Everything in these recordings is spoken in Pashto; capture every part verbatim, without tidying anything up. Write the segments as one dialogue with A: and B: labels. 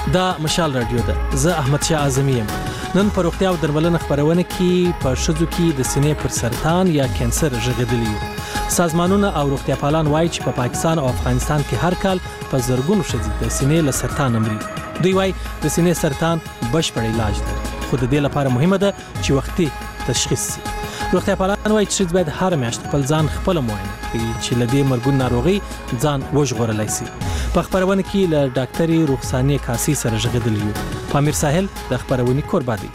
A: دا مشال رادیو ده. زه احمد شاه اعظمی یم. نن په روغتیا او درملنه خبرونه کې په شذو کې د سینې پر سرطان یا کانسر ژغېدلی. سازمانونه او روغتیا پالان وایي چې په پا پاکستان او افغانستان کې هر کال په زرګونو ښځې د سینې له سرطان مري. دوی وایي د سینې سرطان بشپړ علاج لري، خو د دې لپاره مهمه ده چې وختي تشخیص شي. روغتیا پالان وایي چې باید هر میاشت خپل ځان خپل معاینه کړي چې له دې مرګون ناروغي ځان وژغورلی شي. په خبرونه کې له ډاکټري رخصاني کاسي سره ژغېدلی یو. پامیر ساحل د خبرونې کوربه دی.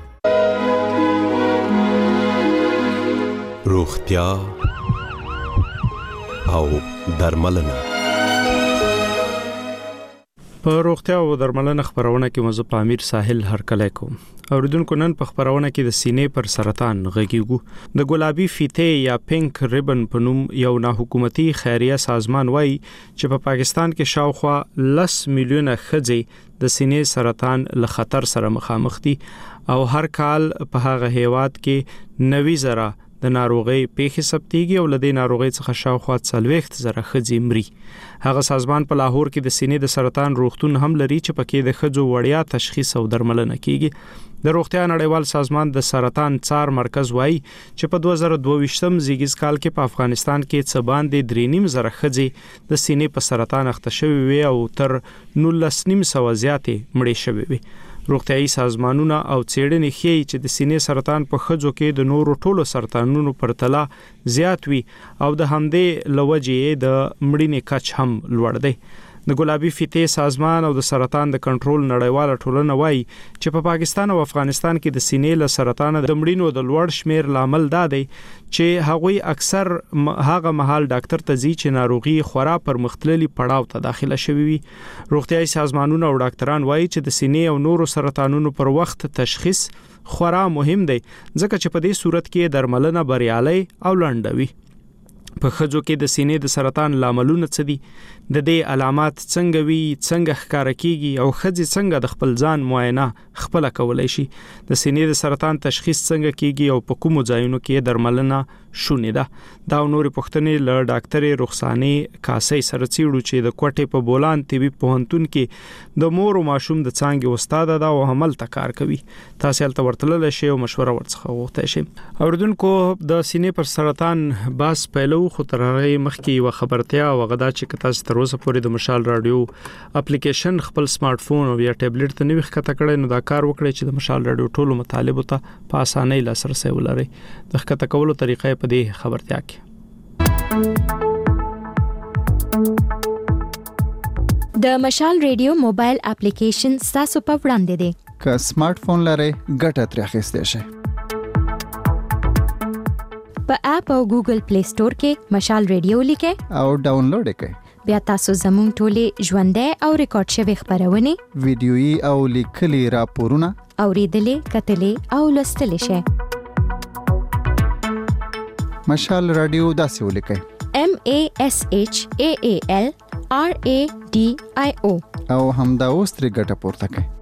B: روغتیا او درملنه.
C: په روغتیا او درملنه خبرونه کې مزه پامیر ساحل هرکلی کوم. اوریدونکو نن په خبرونه کې د سینې پر سرطان غږیږو. د ګلابي فیتې یا پینک ریبن په نوم یو ناحکومتي خیریه سازمان وایي چې په پاکستان کې شاوخوا لس میلیونه ښځې د سینې سرطان له خطر سره مخامخ دي او هر کال په هغه هیواد کې نوي زره د ناروغي پیښې ثبتېږي او له دې ناروغي څخه شاوخوا څلوېښت زره ښځې مري. هغه سازمان په لاهور کې د سینې د سرطان روغتون هم لري چې پکې د ښځو وړیا تشخیص او درملنه کیږي. د روغتیا نړیوال سازمان د سرطان څار مرکز وایي چې په دوه زره دوه ویشتم زیږیز کال کې په افغانستان کې څه باندې درې نیم زره ښځې د سینې په سرطان اخته شوې وي او تر نولس نیم سوه زیاتې مړې شوې وي. روغتیايي سازمانونه او څېړنې ښیي چې د سینې سرطان په ښځو کې د نورو ټولو سرطانونو پرتله زیات وي او د همدې له وجې د مړینې کچ هم لوړ دی. د ګلابي فیتې سازمان او د سرطان د کنټرول نړیواله ټولنه وایي چې په پاکستان او افغانستان کې د سینې له سرطان د مړینو د لوړ شمیر لامل دا دی چې هغوی اکثر هغه مهال ډاکټر ته ځي چې ناروغي خورا پر مختللي پړاو ته داخله شوي وي. روغتیايي سازمانونه او ډاکټران وایي چې د سینې او نورو سرطانونو پر وخت تشخیص خورا مهم دی ځکه چې په دې صورت کې درملنه بریالي او لنډوي. په ښځو کې د سینې د سرطان لاملونه څه دي، د دې علامات څنګه وي، څنګه ښکاره کیږي او ښځې څنګه د خپل ځان معاینه خپل کولای شي، د سینې د سرطان تشخیص څنګه کیږي او په کومو ځایونو کې درملنه شونې ده. دا نورې پوښتنې له ډاکټرې رخصاني کاسي سره څېړو چې د کوټې په بولان طبي پوهنتون کې د مور او ماشوم د څانګې استاده ده او هملته کار کوي. تاسو هلته ورتللی شئ او مشوره ورڅخه وغوښتی شئ. اوریدونکو د سینې پر سرطان بحث پیلو، خو تر هغې مخکې یوه خبرتیا او هغه دا چې که تاسو تر اوسه پورې د مشال راډیو اپلیکیشن خپل سمارټ فون او یا ټابلیټ ته نه وي ښکته کړی نو دا کار وکړئ چې د مشال راډیو ټولو مطالبو ته په اسانۍ لاسرسی ولرئ. د ښکته کولو طریقه په دې خبرتیا کې
D: د مشال ریډیو موبایل اپلیکیشن ستاسو په وړاندې دی.
E: که سمارټ فون لرئ ګټه ترې اخیستی شئ.
D: په اپ او ګوګل پلی سٹور کې مشال ریډیو لیکئ
E: او ډاونلوډ یې کړئ.
D: بیا تاسو زموږ ټولې ژوندۍ او ریکارډ شوي خبرونه،
E: ویډیويي او لیکلي راپورونه
D: اوریدلې، کتلې او لوستلې شئ.
E: مشال رادیو داسې ولیکئ:
D: M A S H A A L R A D I O
E: او همدا اوس ترې ګټه پورته کړئ.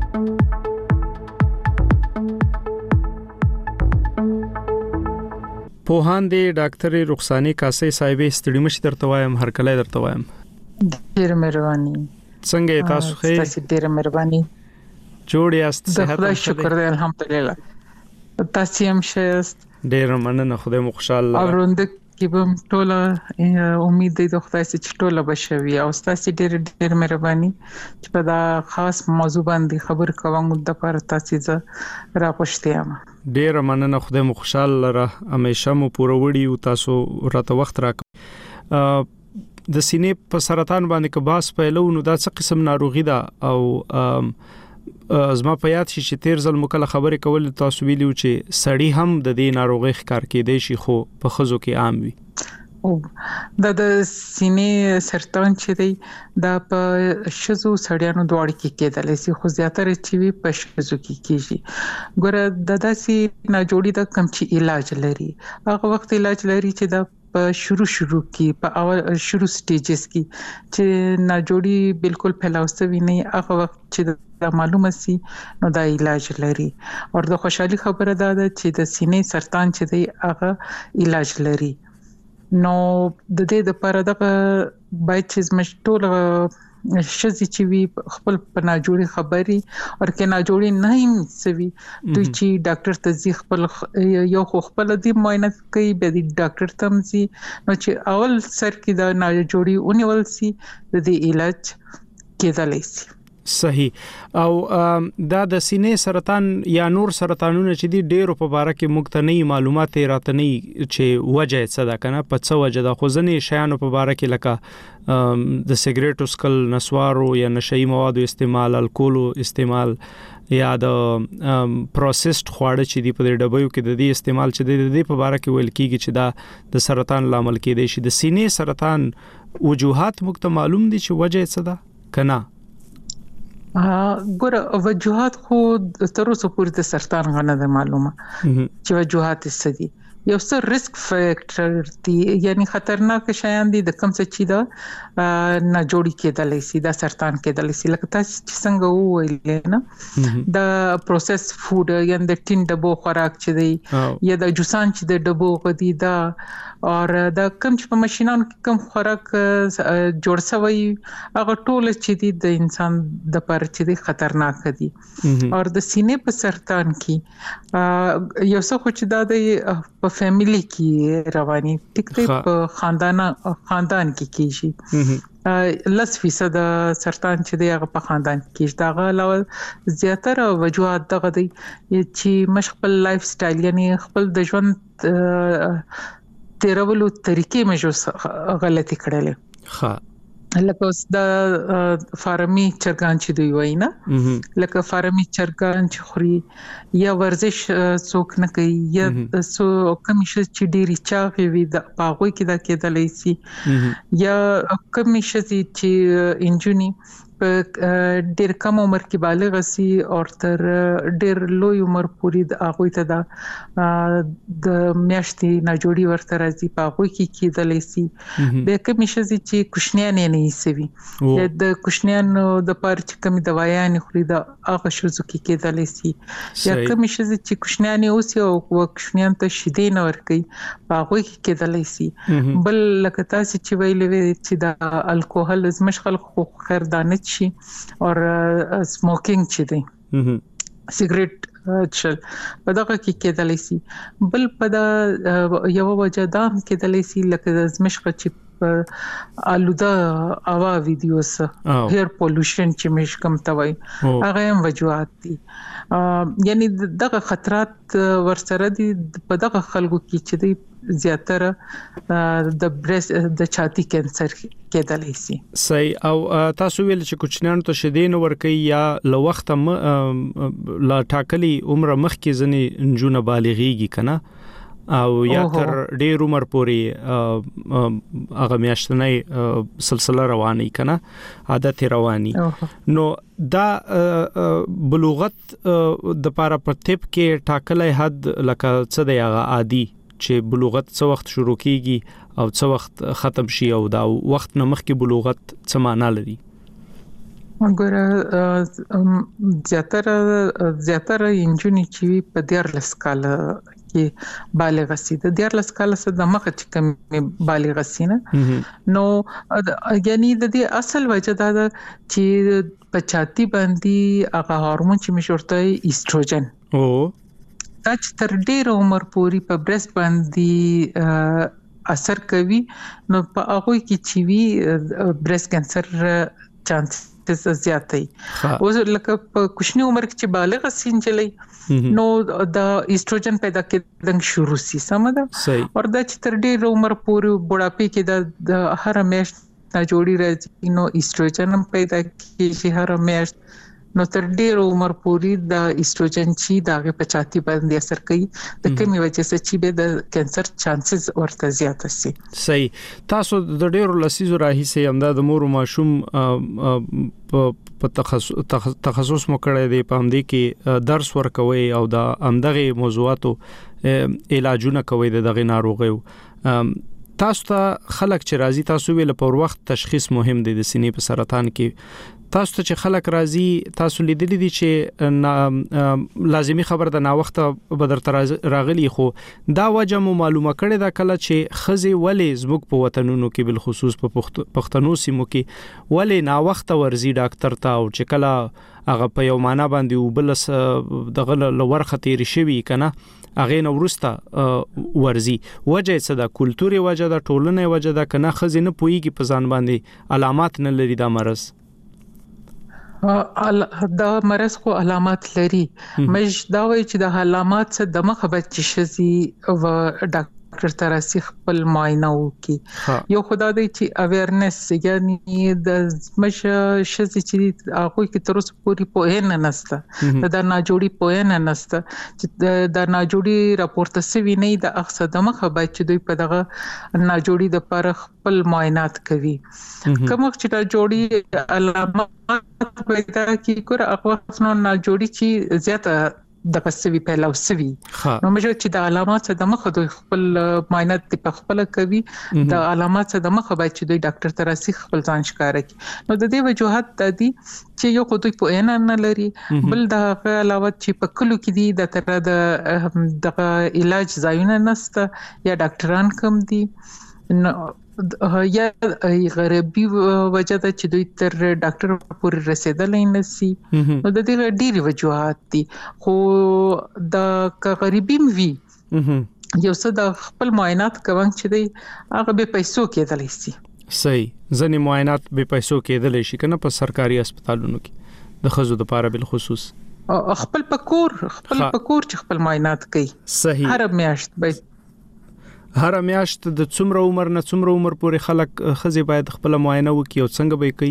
C: پوهان دی ډاکټر رخصاني کاسي صاحبې ستړي مشي درته وایم، هرکلی درته وایم.
F: ډېر مهرباني.
C: څنګه تاسو ښه؟
F: تاسو ډېر مهرباني.
C: جوړ یاست؟ صحت
F: خدای شکر دی الحمدلله. تاسو هم ښه یاست؟
C: ډېر مننه، خدای مو خوشاله.
F: اورنده کې به ټوله امید دی د خدای چې ټوله بشوي او تاسو ډېر ډېر مهرباني چې په دا خاص موضوع باندې خبر کوم د لپاره تاسو زه راپښتم.
C: ډېر مننه، خدای مو خوشاله لره، همیشه مو پوره وړي او تاسو راته وخت راکړئ. د سینې په سرطان باندې که بحث پیلو نو دا څه قسم ناروغي ده او زما په یاد شي چې تیر ځل مو کله خبرې کولې تاسو ویلي و چې سړی هم د دې ناروغۍ ښکار کېدی شي خو په ښځو کې عام وي.
F: او دا د سینې سرطان چې دی دا په ښځو سړیانو دواړو کې کېدلی شي خو زیاتره چې وي په ښځو کې کېږي. ګوره د داسې ناجوړي د کم چې علاج لري، هغه وخت علاج لري چې دا په شروع شروع کې په اول شروع سټیجز کې چې ناجوړي بالکل پھیلاوستوي نه، هغه وخت چې دا معلومه سي نو دا علاج لري. او د خوشحالي خبره ده چې د سینې سرطان چې دی هغه علاج لري. نو د دې لپاره د باید چې زموږ ټول شزي چې وی خپل په ناجوړي خبري او کې ناجوړي نه هم سوي دوی چې ډاکټر ته ځي خپل یو خپل دي معاینه کوي به دي ډاکټر ته ځي نو چې اول سر کې دا ناجوړي اونول سي د دې علاج کېدلی سي.
C: صحیح. او دا د سینې سرطان یا نور سرطانونه چې دي ډېرو په باره کې مختنی معلومات راته نه چې وجه څه ده کنه په څه وجه ده خو ځنې شیانو په باره کې لکه د سیګریټو سکل نسوارو یا نشئی موادو استعمال الکولو استعمال یا د پروسسډ خواړه چې دی په ډبیو کې د دې استعمال چې د دې په باره کې ویل کیږي چې دا د سرطان لامل کېدای شي. د سینې سرطان وجوهات مخته معلوم دي چې وجه څه ده کنه؟
F: ګور وجوهات خو تر اوسه پورې د سرطان غنه ده معلومه چې وجوهات څه دي. یو څه ریسک فیکټر دي یعنی خطرناک شیان دي د کم څه چي دا نه جوړی کېدلی سي د سرطان کېدلی سي لکه تاسو چې څنګه وویل نه د پروسس فود یا د ټین ډبو خوراک چې دی یا د جوسان چې د ډبو غدي دا او د کم چې په ماشينانو کې کم خوراک جوړ شوی هغه ټول چې دی د انسان د پر چې دی خطرناک دي. او د سینې په سرطان کې یو څه خو چې دا د په فیملی کې رواني ټیک دی په خاندان خاندان کې کیږي لس فیصد سرطان چې دی هغه په خاندان کې کیږي. دا علاوه زیاتره وجوهات دغه دي چې مشخص لایف سټایل یعنی خپل د ژوند تیرولو طریقې مې غلطي کړلې. ها لکه اوس د فارمي چرګان چې دوی وای نه لکه فارمي چرګان چې خوري یا ورزش څوک نه کوي یا سو کمیشه چې ډيري چاغي وي د پاغوي کې دا کېدلای سي یا کمیشه چې انجونی په ډېر کم عمر کې بالغ سي او تر ډېر لوی عمر پورې د هغه ته دا د میاشتې نه جوړي ورته راځي په هغه کې کېدلای سي. د کمیشه چې کوشنیان نه ایسوي د کوشنیان د پاره چې کوم دوايان خوري دا هغه شوزو کې کېدلای سي یا کمیشه چې کوشنیان اوسي او کوشنیان ته شیدې نه ور کوي په هغه کې کېدلای سي. بل لکه تاسو چې ویلې چې دا الکوهول زمشخل خو خیردانه شي او سموکینګ چې دی سیګریټ چل په دغه کې کېدلی سي. بل په دا یو وجه دا کېدلی سي لکه د زمشق چې آلوده هوا ویډیوز هیر پولوشن چې مش کم توي هغه هم وجوهات دي. یعنی دغه خطرات ورسره دي په دغه خلکو کې چې دی زیاتره د برس د چاتی کینسر کېدلی سي.
C: صحیح. او تاسو ویل چې کوچنیانو ته شیدې نو ورکي یا لو وخت لا ټاکلي عمر مخکې ځنې نجونه بالغيږي کنه او یا تر ډېر عمر پورې هغه میاشتنۍ سلسله رواني کنه عادت رواني نو دا بلوغت د پاره په طب کې ټاکلي حد لکه څه دی هغه عادي چې بلوغت څه وخت شروع کیږي او څه وخت ختم شي او دا وخت نه مخکې بلوغت څه معنی لري؟
F: وګوره زیاتره زیاتره انجونی چې په ډیر لسکاله کې بالغ سي د ډیر لسکاله سره د مخ چې کم بالغ سي نه نو یعنی د دې اصل وجه دا ده چې پچاتی باندې هغه هورمون چې مشورته ایستروجن او دا چې تر ډیر عمر پورې په برست باندې اثر کوي نو په هغه کې چې وی برست کانسر چانس زیاتې او لکه په کوچنی عمر کې چې بالغ سین چلی نو د ایستروجن پیدا کېدل شروع سي سمدا او دا چې تر ډیر عمر پورې بوډاپي کې د هر میاشت نه جوړي راځي نو ایستروجن هم پیدا کیږي هر میاشت نو تر ډیر عمر پورې د ایستروجن چې دغه پچاتی باندې اثر کوي د کومي وجه څخه چې به د کانسر چانسز ورته زیات شي.
C: صحیح. تاسو د ډیرو لسیزو راهیسه همدا د مور او ماشوم په تخصص تخصص مو کړی دی په همدې کې درس ورکوي او د همدغه موضوعاتو علاجونه کوي دغه ناروغیو. تاسو ته خلک چې راځي تاسو ویل په وخت تشخیص مهم دی د سینې په سرطان کې تاسو ته چې خلک راځي تاسو لیدلی دي چې لازمی خبر د نا وخت بدر تر راغلی خو دا وجه مو معلومه کړي دا کله چې خزي ولې زموږ په وطنونو کې بل خصوص په پښتنو سیمو کې ولې نا وخت ورزي ډاکټر ته او چې کله هغه په یو معنا باندې وبلس دغه لور خطر شوی کنه هغه نو ورسته ورزي وجه څه د کلتوري وجه د ټولنې وجه د کنه خزینه پويږي په ځان باندې علامات نه لري دا مرز
F: دا مرز خو علامات لري مش دا وایي چې د علامات څخه د مخه بچ شي او ډاکټر ډاکټر تراسي خپل معاینه وکي یو خدای دی چې اویرنس یعنی د مش شې چې هغه کې تر اوسه پوری پوهه نه نسته دا نه جوړي پوهه نه نسته چې دا نه جوړي راپورته سوي نه د اقصد مخه به چې دوی په دغه نه جوړي د پر خپل معاینات کوي کوم چې دا جوړي علامات پیدا کی کور هغه نو نه جوړي چې زیاته د پسوي په لوسوي نو مجه چې د علامات څخه د مخه دوی خپل معاینات په خپل کوي د علامات څخه د مخه به چې دوی ډاکټر تراسي خپل ځان ښکارا کوي نو د دې وجوهات د دې چې یو خو دوی په ان نه لري بل د علاوه چې په کلو کې دي د تر د د علاج ځایونه نسته یا ډاکټران کم دي نو یا غریبي وجه ده چې دوی تر ډاکټر پورې رسیدلای نشي نو د دې ډېری وجوهات دي خو د غریبي وی یو څه د خپل معاینات کوم چې دی هغه به پیسو کېدلی شي
C: صحیح ځنې معاینات به پیسو کېدلی شي کنه په سرکاري هسپتالونو کې د خزو د لپاره بل خصوص
F: خپل پکور خپل پکور چې خپل معاینات کوي
C: صحیح
F: هر میاشت به
C: هر میاشت د څومره عمر نه څومره عمر پورې خلک خزي باید خپل معاینه وکړي او څنګه به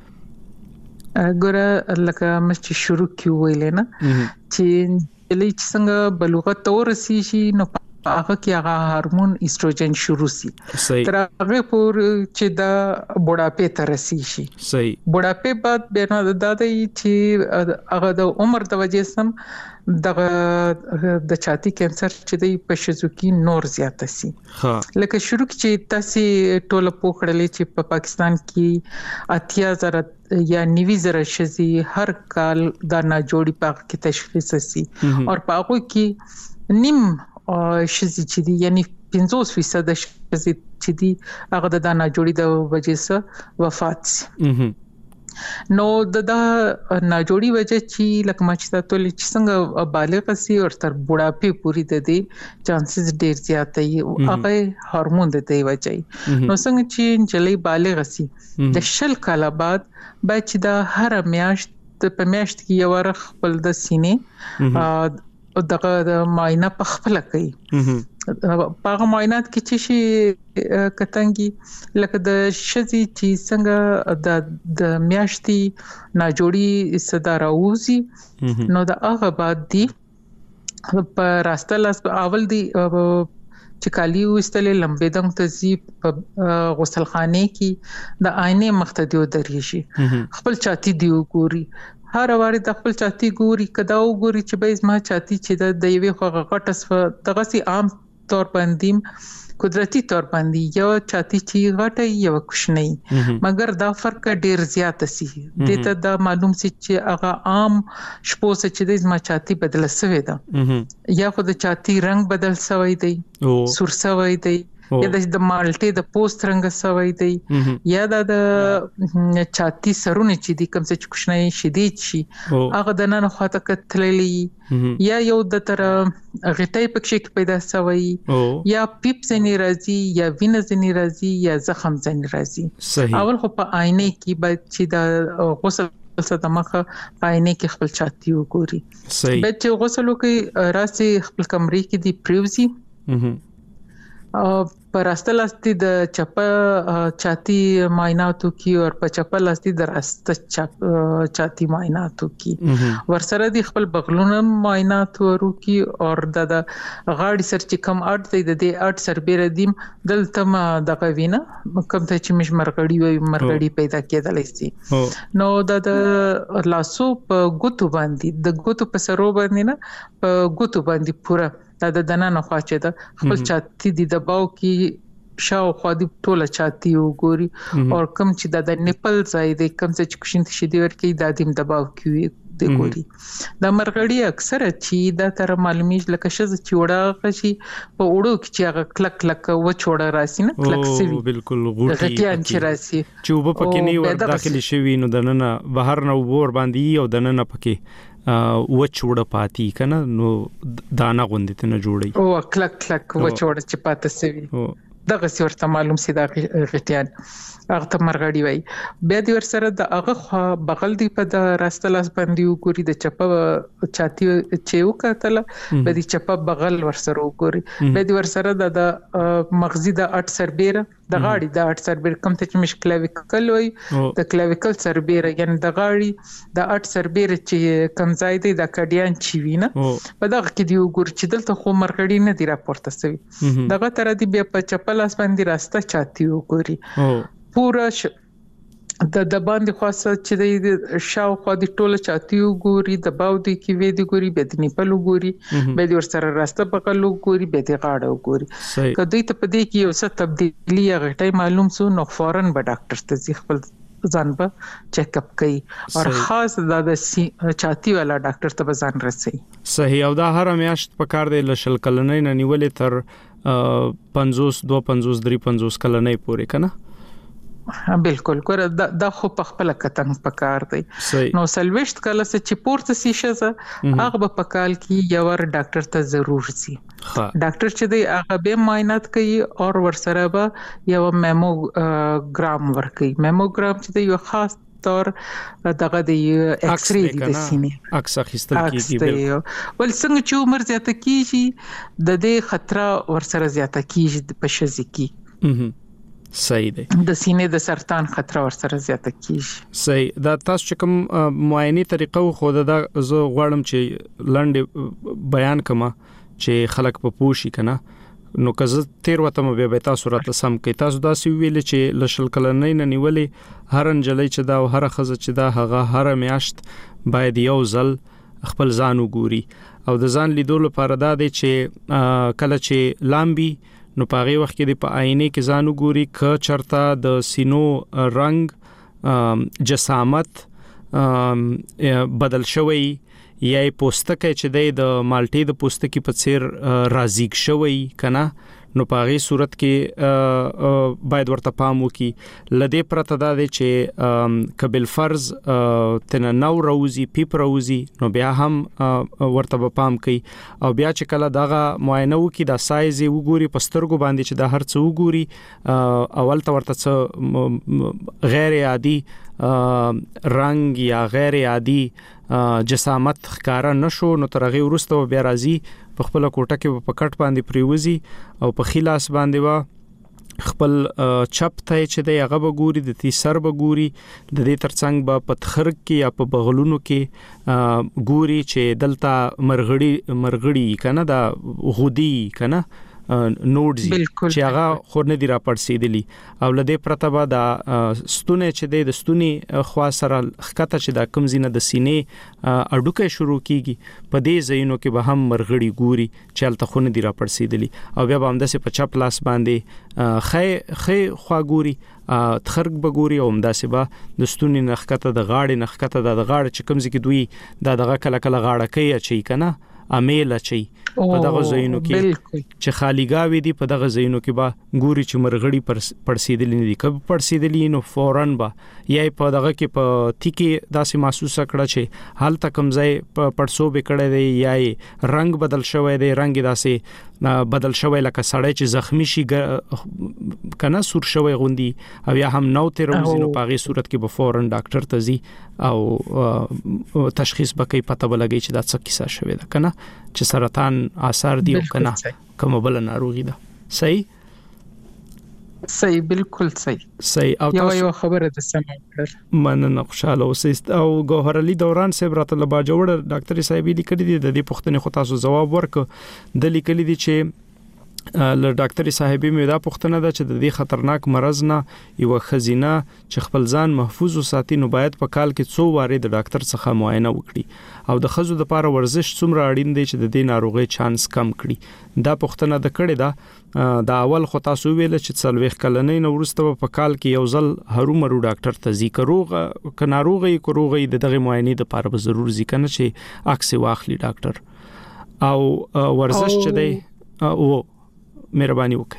C: کوي
F: ګوره لکه مچ شروع کی ویلې نه چې لې څنګه بلوغت تورسي شي نو هغه کې هغه هورمون ایستروجن شروع شي تر هغه پور چې دا بوډاپې ته رسي شي
C: صحیح
F: بوډاپې بعد به نه د دې چې هغه د عمر د وجې سم د د چاتی کانسر چې د پښتو کې نور زیات شي لکه شروع کې تاسو ټوله پوکړلې چې په پاکستان کې اتیا زره یا نوي زره شزي هر کال دا نه جوړي پاک کې تشخیص شي او پاکو کې نیم شزي چې دي یعنی پنځوس فیصد شزي چې دي هغه د دانا جوړي د وجې سره وفات شي نو د دا نه جوړي وجه چې لکه ما چې تاسو له څنګه بالغ سي او تر بوډاپې پوری د دې چانسز ډیر زیات دي هغه هورمون د دې وجه نو څنګه چې جلې بالغ سي د شل کاله بعد به چې دا هر میاشت په میاشت کې یو ور خپل د سینې او دغه د معاینه په خپل کوي په معاینات کې چې شي کتنګي لکه د شزي چې څنګه د د میاشتي ناجوړي صدر اوزي نو د هغه بعد دی په راسته لاس اول دی چې کالی وستلې لمبې دم تزيب په غسلخانه کې د آینه مختدیو دریشي خپل چاتی دی ګوري هر واره د خپل چاتی ګوري کدا وګوري چې به زما چاتی چې د یوې خو غټس دغه سي عام طور باندې قدرتي طور باندې یو چاتی چې غټه یو کوشنۍ مګر دا فرق ډیر زیات سي دته دا معلوم سي چې هغه عام شپو چې د زما چاتی بدل شوی ده یا خو د چاتی رنگ بدل شوی دی سور شوی دی یا د مالټې د پوست رنگ سوي دی یا د چاتی سرونه چې دي کوم څه کوښنۍ شدید شي هغه د نن خواته کتللی یا یو د تر غټي پکې پیدا سوي یا پیپ زنی راځي یا وینه زنی راځي یا زخم زنی راځي اول خو په آینه کې باید چې د غسل څخه مخه پاینه کې خپل چاتی وګوري به چې غسل کوي راسي خپل کمرې کې دی پریوزي پر راسته لاستی د چپه چاتی معایناتو کی او په چپه لاستی د راسته چاتی معایناتو کی ورسره د خپل بغلونه معایناتو ورو کی او د غاړي سر چې کم اټ دی د دې اټ سر بیر دیم دلته ما دغه وینه کوم ته چې مش مرګړی وي مرګړی پیدا کېدلی شي نو د لاسو په ګوتو باندې د ګوتو په سرو باندې نه په ګوتو باندې پورا دا د دنه نه خواچه ده خپل چاتی دي د باو کې شاوخوا د ټوله چاتی وګوري او کم چې د نیپل ځای د کم څه چې کوشین شي دی ورکی د دیم دباو کوي د ګوري د مرغړی اکثر چې د تر معلومیج لکه شز چې وړه غشي په وړو کې چې هغه کلک کلک و چوړه راسي نه کلک سوي
C: بالکل غوټي
F: غټیان چې راسي
C: چې وب پکې نه ور داخلي شوی نو دنه بهر نه ور باندې او دنه پکې و چوړه پاتې کنه نو دانا غوندې ته جوړي
F: او کلک کلک و چوړه چې پاتې سوي دغه ورته معلوم سي دا غټیان هغه ته مرغړی وای بیا د ور سره د هغه بغل دی په د راستلاس باندې وګوري د چپه چاتی چې وکړه به د چپه بغل ور سره وګوري به د ور سره د مغزي د اټ سربېره د غاړي د اټ سربېره کوم ته چې مشکلاویکل وای د کلاویکل سربېره یعنی د غاړي د اټ سربېره چې کمزای دی د کډیان چی وینه په دغه کې دی وګوري چې دلته خو مرغړی نه دی راپورته سوی دغه تر دې بیا په چپه لاس باندې راسته چاتی وګوري پورا ش... د د باندې خاصه چې د شاوخوا د ټوله چاتی وګوري د باو د کې وې د ګوري به د نیپل وګوري به د ور سره راسته بغل وګوري به د غاړه وګوري کله ته په دې کې یو څه تبدیلی غټي معلوم سو نو فورن به ډاکټر ته ځي خپل ځان به چیک اپ کوي او خاص د چاتی والا ډاکټر ته ځان رسي
C: صحیح او دا هر میاشت په کار دی لشل کلنې نه نیولې تر پنځوس دوه پنځوس درې پنځوس کلنې پورې کنه
F: بالکل ګوره دا خو په خپل کتن پکار دی نو سلويشت کله چې پورته سي شزه هغه په کال کې یو ور ډاکټر ته ضرور سي ډاکټر چې دی هغه به معاینات کوي او ور سره به یو میموګرام ور کوي میموګرام چې دی یو خاص تور دغه د ایکس ری د سینې
C: عکس اخیستل کیږي
F: ول څنګه چې عمر زیاته کیږي د دې خطر ور سره زیاته کیږي په شزي کې
C: صحیح دی
F: د سینې د سرطان خطر ور سره زیاته کیږي
C: صحیح دا تاسو چې کوم معاینه طریقه خو دا زه غواړم چې لنډ بیان کما چې خلک په پوښي کنه نو کزه تیر وته مې به تاسو راته سم کې تاسو دا سی ویل چې لشل کلنې نه نیولې هر انجلې چې دا او هر خزه چې دا هغه هر میاشت باید یو ځل خپل ځان وګوري او د ځان لیدلو لپاره دا دی چې کله چې لامبي نو پاغي وخت کې د په آینه کې ځان وګوري ک چرتا د سینو رنگ جسامت بدل شوی یا پوستکه چې د مالټې د پوستکي په څیر رازیګ شوی کنه نو پاغي صورت کې باید ورته پام وکي لدې پرته دا دی چې قبل فرض تن نو روزي پیپ روزي نو بیا هم ورته پام کوي او بیا چې کله دغه معاینه وکي دا سایز وګوري پسترګو باندې چې دا هر څه وګوري اول ته ورته غیر عادي رنگ یا غیر عادي جسامت ښکارا نشو نو ترغه ورسته بیا راځي په خپل کوټه کې په کټ باندې پریوزي او په خلاص باندې وا خپل چپ ته چې دی هغه بګوري د تی سر بګوري د دې ترڅنګ به پتخرک کې یا په بغلونو کې ګوري چې دلته مرغړی مرغړی کنه دا غودي کنه نوټز چې هغه خور نه دی را پړسیدلی او لدې پرتبه دا ستونه چې د ستوني خوا سره خکته چې دا کمزینه د سینې اډوکه شروع کیږي په دې زینو کې به هم مرغړی ګوري چې الته خو نه دی را پړسیدلی او بیا به هم د په چپ لاس باندې خې خې خوا ګوري تخرګ بګوري او همداسې به د ستوني نخکته د غاړې نخکته د غاړه چې کمزې کې دوی دا دغه کله کله غاړه کوي چې کنه امیل چي په دغه زینو کې چې خالیګاوي دي په دغه زینو کې با ګوري چې مرغړی پړسیدلی نه دي کب پړسیدلی نو فورن با یا په دغه کې په تیکي داسې محسوسه کړه چې حال تک کمزای پړسو بکړې دی یا رنگ بدل شوی دی رنگ داسې بدل شوی لکه سړی چې زخمی شي کنه سور شوی غوندي او یا هم نو تر وزینو پاغي صورت کې به فورن ډاکټر ته ځي او تشخیص بکې پته ولګي چې دا څه کیسه شوی ده کنه چې سرطان آثار دی او کنه کوم بل ناروغي ده صحیح
F: صحیح بالکل صحیح
C: صحیح او
F: یو یو خبره ده سم کړ
C: مننه خوشاله اوسئ او ګوهر علي دوران صاحب راته لبا جوړ ډاکټر صاحب لیکلي دي د دې پوښتنې خو تاسو جواب ورک د لیکلي دي چې له ډاکټر صاحبې مې دا پوښتنه ده چې د دې خطرناک مرض نه یو خزینه چې خپل ځان محفوظ وساتي نو باید په کال کې څو واره د ډاکټر څخه معاینه وکړي او د خزو لپاره ورزش څومره اړین دی چې د دې ناروغي چانس کم کړي دا پوښتنه د کړي دا د اول خو تاسو ویل چې څلويخ کلنې نو ورسته په کال کې یو ځل هرومرو ډاکټر ته ځي کروغه ک ناروغي کروغي د دغه معاینې لپاره به ضرور ځي کنه چې عکس واخلي ډاکټر او ورزش چې دی او مهرباني وکړئ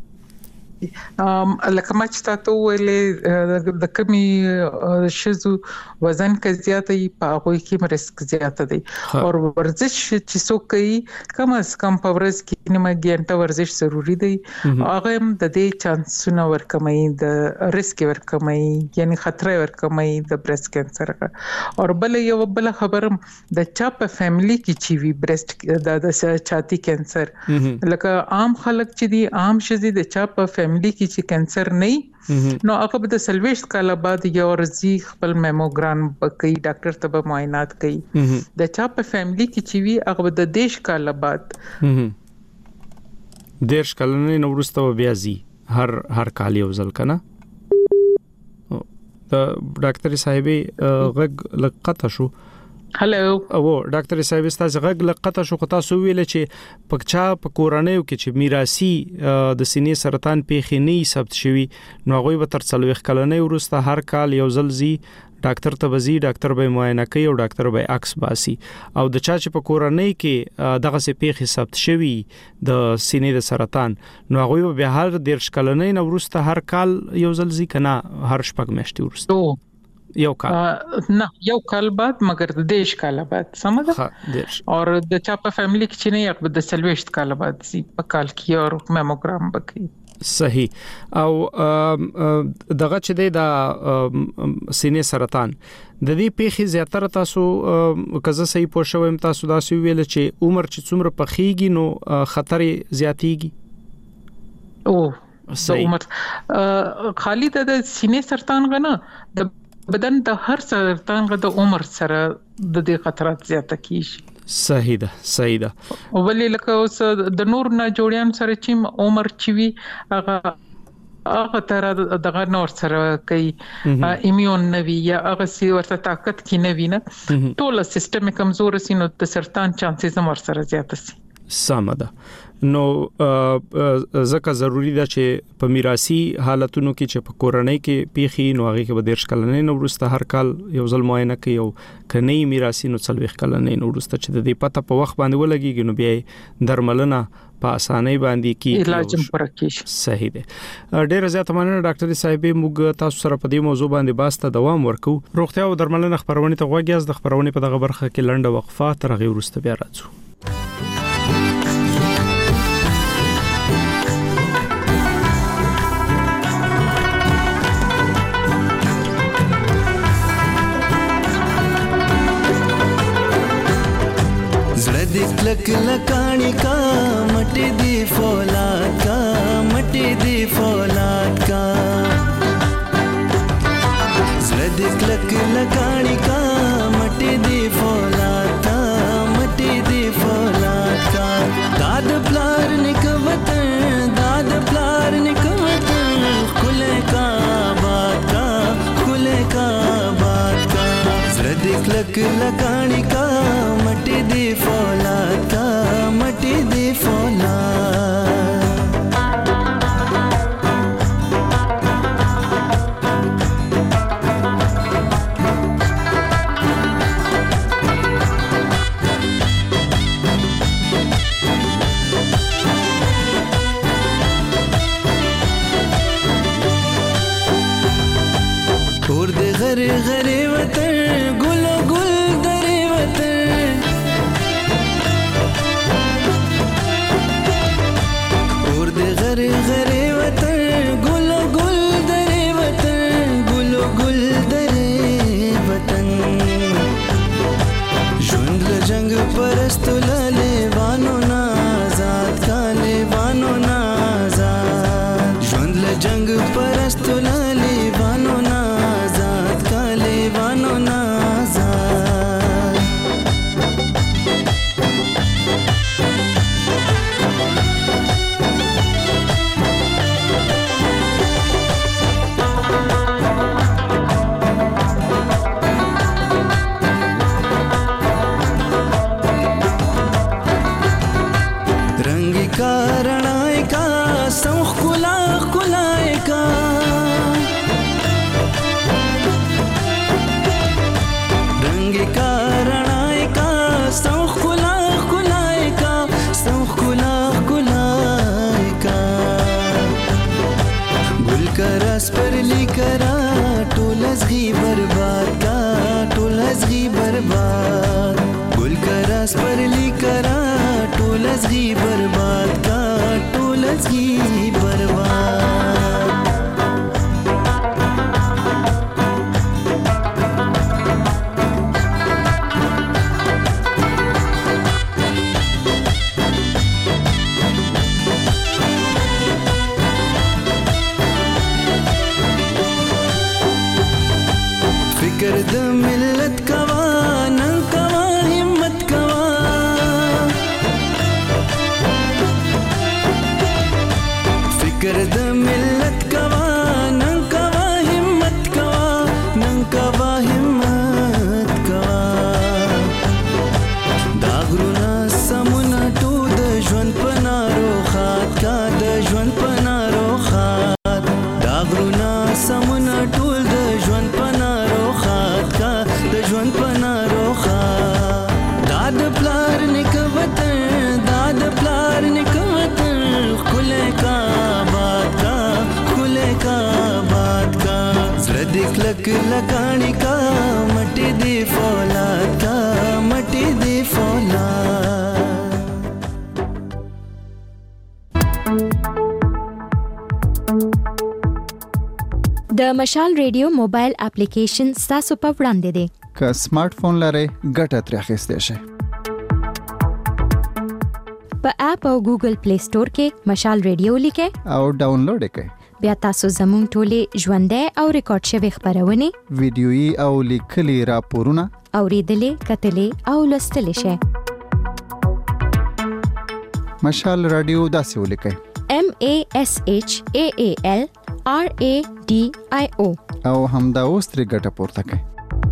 F: ام لکه ما چې تاسو ویلې د کمی شزو وزن کې زیاته ای په هغه کې رسک زیاته دی او ورزش چې څوک کوي کم از کم په ورځ کې نیمه غنټه ورزش ضروری دی هغه هم د دې چانسونه ورکمای د ریسک ورکمای یعنی خطر ورکمای د برېست کینسر او بل یو بل خبرم د چا په فیملی کې چې وی برېست د چاتی کینسر لکه عام خلک چې دي عام شزي د چا په فیملی کې چې کینسر نه نو هغه د سلويشت کاله بعد یو ورځي خپل میموګرام کوي ډاکټر ته به معاینات کوي د چا په فیملی کې چې وی هغه د دیش کاله بعد
C: دیش کاله نه ورسته بیا زی هر هر کال یو ځل کنه د ډاکټر صاحبې غږ لقطه شو
F: هلو
C: او ډاکټر صاحب ستاسو غږ لقطه شو خو تاسو ویل چې پکچا په کورانیو کې چې میراثي د سینې سرطان پیښې نه ثبت شوی نو هغه به تر څلويخ کلنې ورسته هر کال یو ځل زی ډاکټر ته وزي ډاکټر به معاینه کوي او ډاکټر به عکس باسي او د چا چې په کورنۍ کې دغه څه پیښې ثبت شوی د سینې د سرطان نو هغه به هر دیرش کلنې نو ورسته هر کال یو ځل زی کنه هر شپږ میاشتې ورسته یو کال
F: نه یو کال بعد مگر د دیش کال بعد سمجه
C: ها دیش
F: اور د چا په فیملی کې چې نه یو د سلويشت کال بعد سی په کال کې اور میموګرام بکې
C: صحیح او دغه چې دی د سینې سرطان د دې پیښې زیاتره تاسو کزه صحیح پوه شوم تاسو دا سی ویل چې عمر چې څومره پخېږي نو خطر زیاتېږي
F: او صحیح عمر خالي د سینې سرطان غنه د بدن د هر سرطان غو د عمر سره د دې خطرات زیاته کیږي
C: صحیح ده صحیح ده
F: او ولې لکه اوس د نور نه جوړیان سره چې عمر چوي هغه هغه تر دغه نور سره کوي ایمیون نوي یا هغه سی ورته طاقت کې نوي نه ټول سیستم کمزور سي نو د سرطان چانسز هم سره زیات سي
C: سمه ده نو ځکه ضروری ده چې په میراثي حالتونو کې چې په کورنۍ کې پیښې نو هغه کې به دیرش کلنې نو ورسته هر کال یو ځل معاینه کوي او کني میراثي نو څلويخ کلنې نو ورسته چې د دې پته په وخت باندې ولګيږي نو بیا درملنه په اسانۍ باندې کې
F: علاج هم پرکېږي
C: صحیح ده ډېر زیات مننه ډاکټر صاحب موږ تاسو سره په دې موضوع باندې باسته دوام ورکو روغتیا او درملنه خبرونه ته غوږی د خبرونه په دغه برخه کې لنډه وقفه تر هغه ورسته بیا راځو
G: लक लकानी का मटी दी फौलाद का मटी दी फौलाद का जरदिक लक लकानी का मटी दी फौलाद का मटी दी फौलाद का दाद प्लार निक वतन दाद प्लार निक वतन खुले का बात का खुले का बात का जरदिक लक लकानी का मटी दी फौलाद का मटी दी फौलाद और दे घरे घरे वतन गुलो गुल दरे वतन और दे घरे घरे वतन गुलो गुल दरे वतन गुलो गुल दरे वतन जुंद जंग परस्त लले वानो ना आजाद का ले वानो ना आजाद जुंद जंग परस्त लले वानो ना रणाए का सौख कुला कुलाए का रंग का रणाए का सौख कुला कुलाए का सौख कुला कुलाए का गुल का रस पर लिकरा टोलस घी बर्बाद का टोलस घी बर्बाद गुल का रस पर लिकरा टोलस घी बर्बाद का टोलस घी बर्बाद फिकर द मिल्लत कवा नंग कवा हिम्मत कवा फिकर द मिल्लत कवा नंग कवा हिम्मत कवा नंग कवा हिम्मत कवा दागरुना समुना टू द ژوند पनारो खात का द ژوند पनारो खात दागरुना समुना टू द ژوند पनारो खात का द ژوند पनारो खात दाद प्लार निकवतन दाद प्लार निकवतन खुले का बात का खुले का बात का ज़्रदिक लक लगानी का मटी दे फौलाद का मटी दे फौलाद
D: د مشال ریډیو موبایل اپلیکیشن تاسو په وړاندې دی
E: که سمارټ فون لرئ ګټه ترې اخیستی شئ
D: په اپ او ګوګل پلی سٹور کې مشال ریډیو لیکئ
E: او ډاونلوډ یې کړئ
D: بیا تاسو زموږ ټولې ژوندۍ او ریکارډ شوي خبرونه
E: ویډیويي او لیکلي راپورونه
D: اوریدلې کتلې او لوستلې شئ
E: مشال رادیو داسې ولیکئ
D: M A S H A A L R A D I O
E: او همدا اوس ترې ګټه پورته کړئ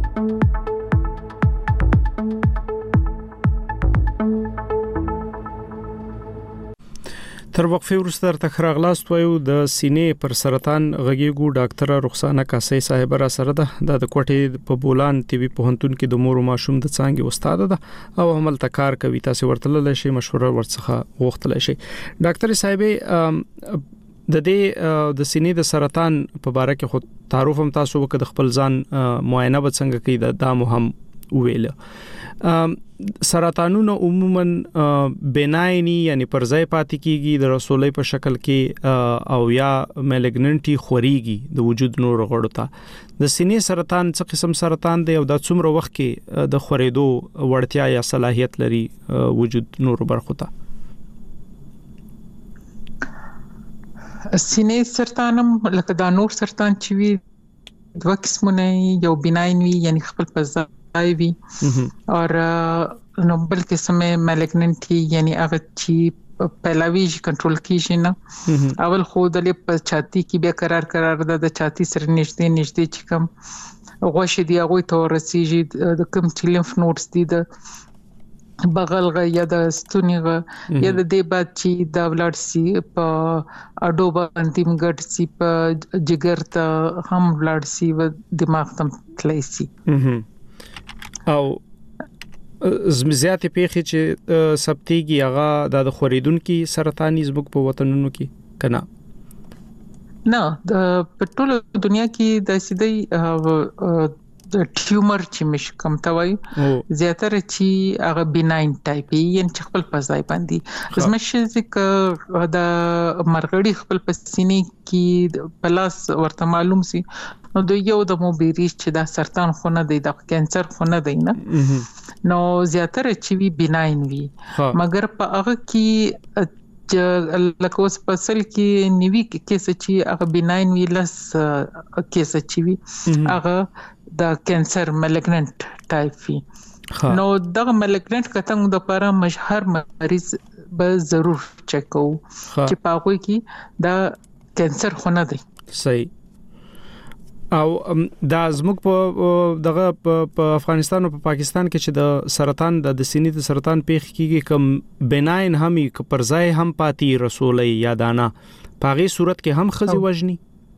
C: تر وقفه وروسته درته راغلاست وایو د سینې پر سرطان غږیږو ډاکټره رخسانه کاسي صاحب را سره ده د کوټې په بولان ټي وي پوهنتون کې د مور او ماشوم د څانګې استاد ده او عمل تکار کوي تاسو ورتلل شي مشوره ورڅخه غوښتل شي ډاکټر صاحب د دې د سینې د سرطان په اړه کې خو تعارف هم تاسو وکړ خپل ځان معاینه به څنګه کوي دا مهم ویل سرطانونه عموما بنایني یعنی پر ځای پاتې کیږي د رسولې په شکل کې او یا مالګننټي خوريږي د وجود نور غړو ته د سینې سرطان څه قسم سرطان دی او د څومره وخت کې د خورېدو وړتیا یا صلاحیت لري وجود نور برخو ته
F: سینې سرطانم لکه دا نور سرطان چې وي دوه قسمونه یو بناین وي یعنی خپل په ځای وي او نو بل قسمه مالګننټي یعنی هغه چې پهلاوی کنټرول کیږي نه اول خو د لپ چاتی کې به قرار قرار د چاتی سره نشته نشته چې کوم غوښه دی هغه ته ورسیږي د کوم چې لیمف نودز دي د بغلغه یا د ستونیغه یا د دې بعد چې د ولر سي په اډو باندې مګټ سي په جګر ته هم ولر سي و دماغ تم تلای سي
C: او زمزياتي پیخي چې سبتيږي هغه د خوریدونکو سرطاني زبګ په وطنونو کې کنا
F: نه د پټول دنیا کې د سیدي د ټیومر چې مش کم توي زیاتره چې هغه بناین ټایپ یې چې خپل په ځای باندې زمشه ځکه د مرغړی خپل په سینې کې پلاس ورته معلوم سي نو د یو د موبیریش چې دا سرطان خونه دی د کانسر خونه دی نه نو زیاتره چې وی بناین وی مګر په هغه کې لکه اوس په اصل کې نیوي کیسه چې هغه بناین وی لس کیسه چې وی هغه د کانسر مالګننټ ټایپ وی نو دغه مالګننټ کتنګ د لپاره مشهور مریض به ضرور چک کو چې پاوی کې دا کانسر خونه دی
C: صحیح او دا زموږ په دغه په افغانستان او په پاکستان کې چې د سرطان د سینې د سرطان پیښ کیږي کوم بناین همي پر ځای هم پاتې رسولې یا دانا په هغه صورت کې هم خزي وجني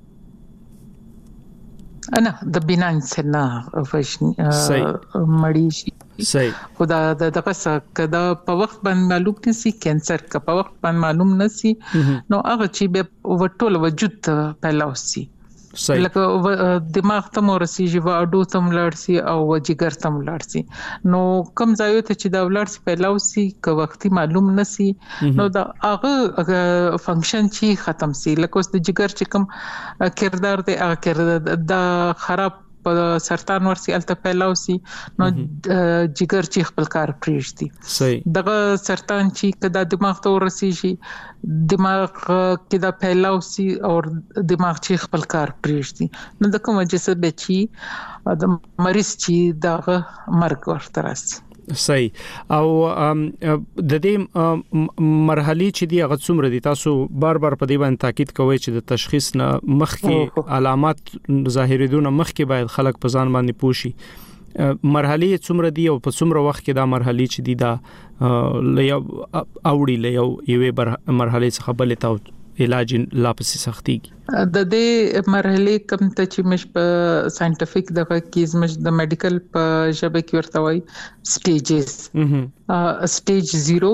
F: انا د بناین سره وجني مړی شي
C: صحیح
F: خدا د دغه کدا په وخت باندې معلوم نشي کانسر کا په وخت باندې معلوم نشي نو هغه چې به وټول وجود پیلاوسي لکه دماغ ته ورسیږي و اډو ته ملارسي او جګر ته ملارسي نو کم ځای ته چې دا ولارسي پیلاوسي که وختي معلوم نشي نو دا هغه فنکشن چې ختم سي لکه اوس د جګر چې کوم کردار دی هغه کردار دا خراب په سرطان ورسي الته پیلاوسي نو جګر چې خپل کار پریږدي
C: صحیح
F: دغه سرطان چې کدا دماغ ته ورسیږي دماغ کې دا پیلاوسي او دماغ چې خپل کار پریږدي نو د کوم جسد بچي د مریض چې دغه مرګ ورته راسي
C: صحیح او د دې مرحلي چې دی هغه څومره دي تاسو بار بار په دې باندې تاکید کوئ چې د تشخیص نه مخکې علامات ظاهریدونه مخکې باید خلک په ځان باندې پوښي مرحلي څومره دي او په څومره وخت کې دا مرحلي چې دی دا لیا اوړي لیا یوې مرحلي څخه بلې تا علاج لا پسې سختيږي
F: د دې مرحله کوم ته چې مش په ساينټیفیک دغه کیز مش د میډیکل په ژبه کې ورته وایي سټیجز سټیج زیرو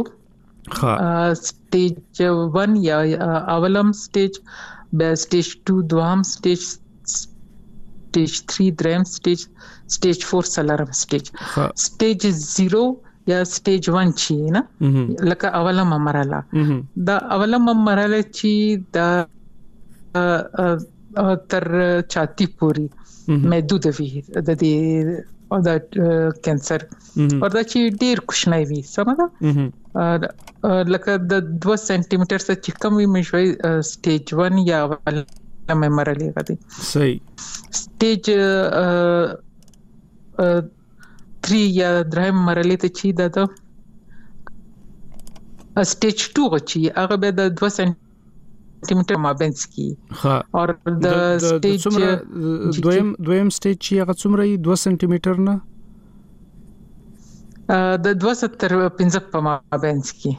F: سټیج ون یا اولم سټیج به سټیج ټو دوام سټیج سټیج تھری دریم سټیج سټیج فور سلرم سټیج سټیج زیرو یا سټیج ون چې نه لکه اولم مرحله دا اولم مرحله چې دا تر چاتی پوری محدود وي د دې او دا کانسر او دا چې ډیر کوچنی وي سمه لکه د دوه سانتي متر څخه چې کم وي مشوي سټیج ون یا اولم مرحله غدي
C: صحیح
F: سټیج تھری یا درهم مرحله ته چې د سټیج ټو چې هغه به د دوه سانتي متر مابینس کی او د سټیج
C: دویم دویم سټیج چې هغه څومره دوه سانتي متر نه
F: د دوه سوه تر پنځه په مابینس کی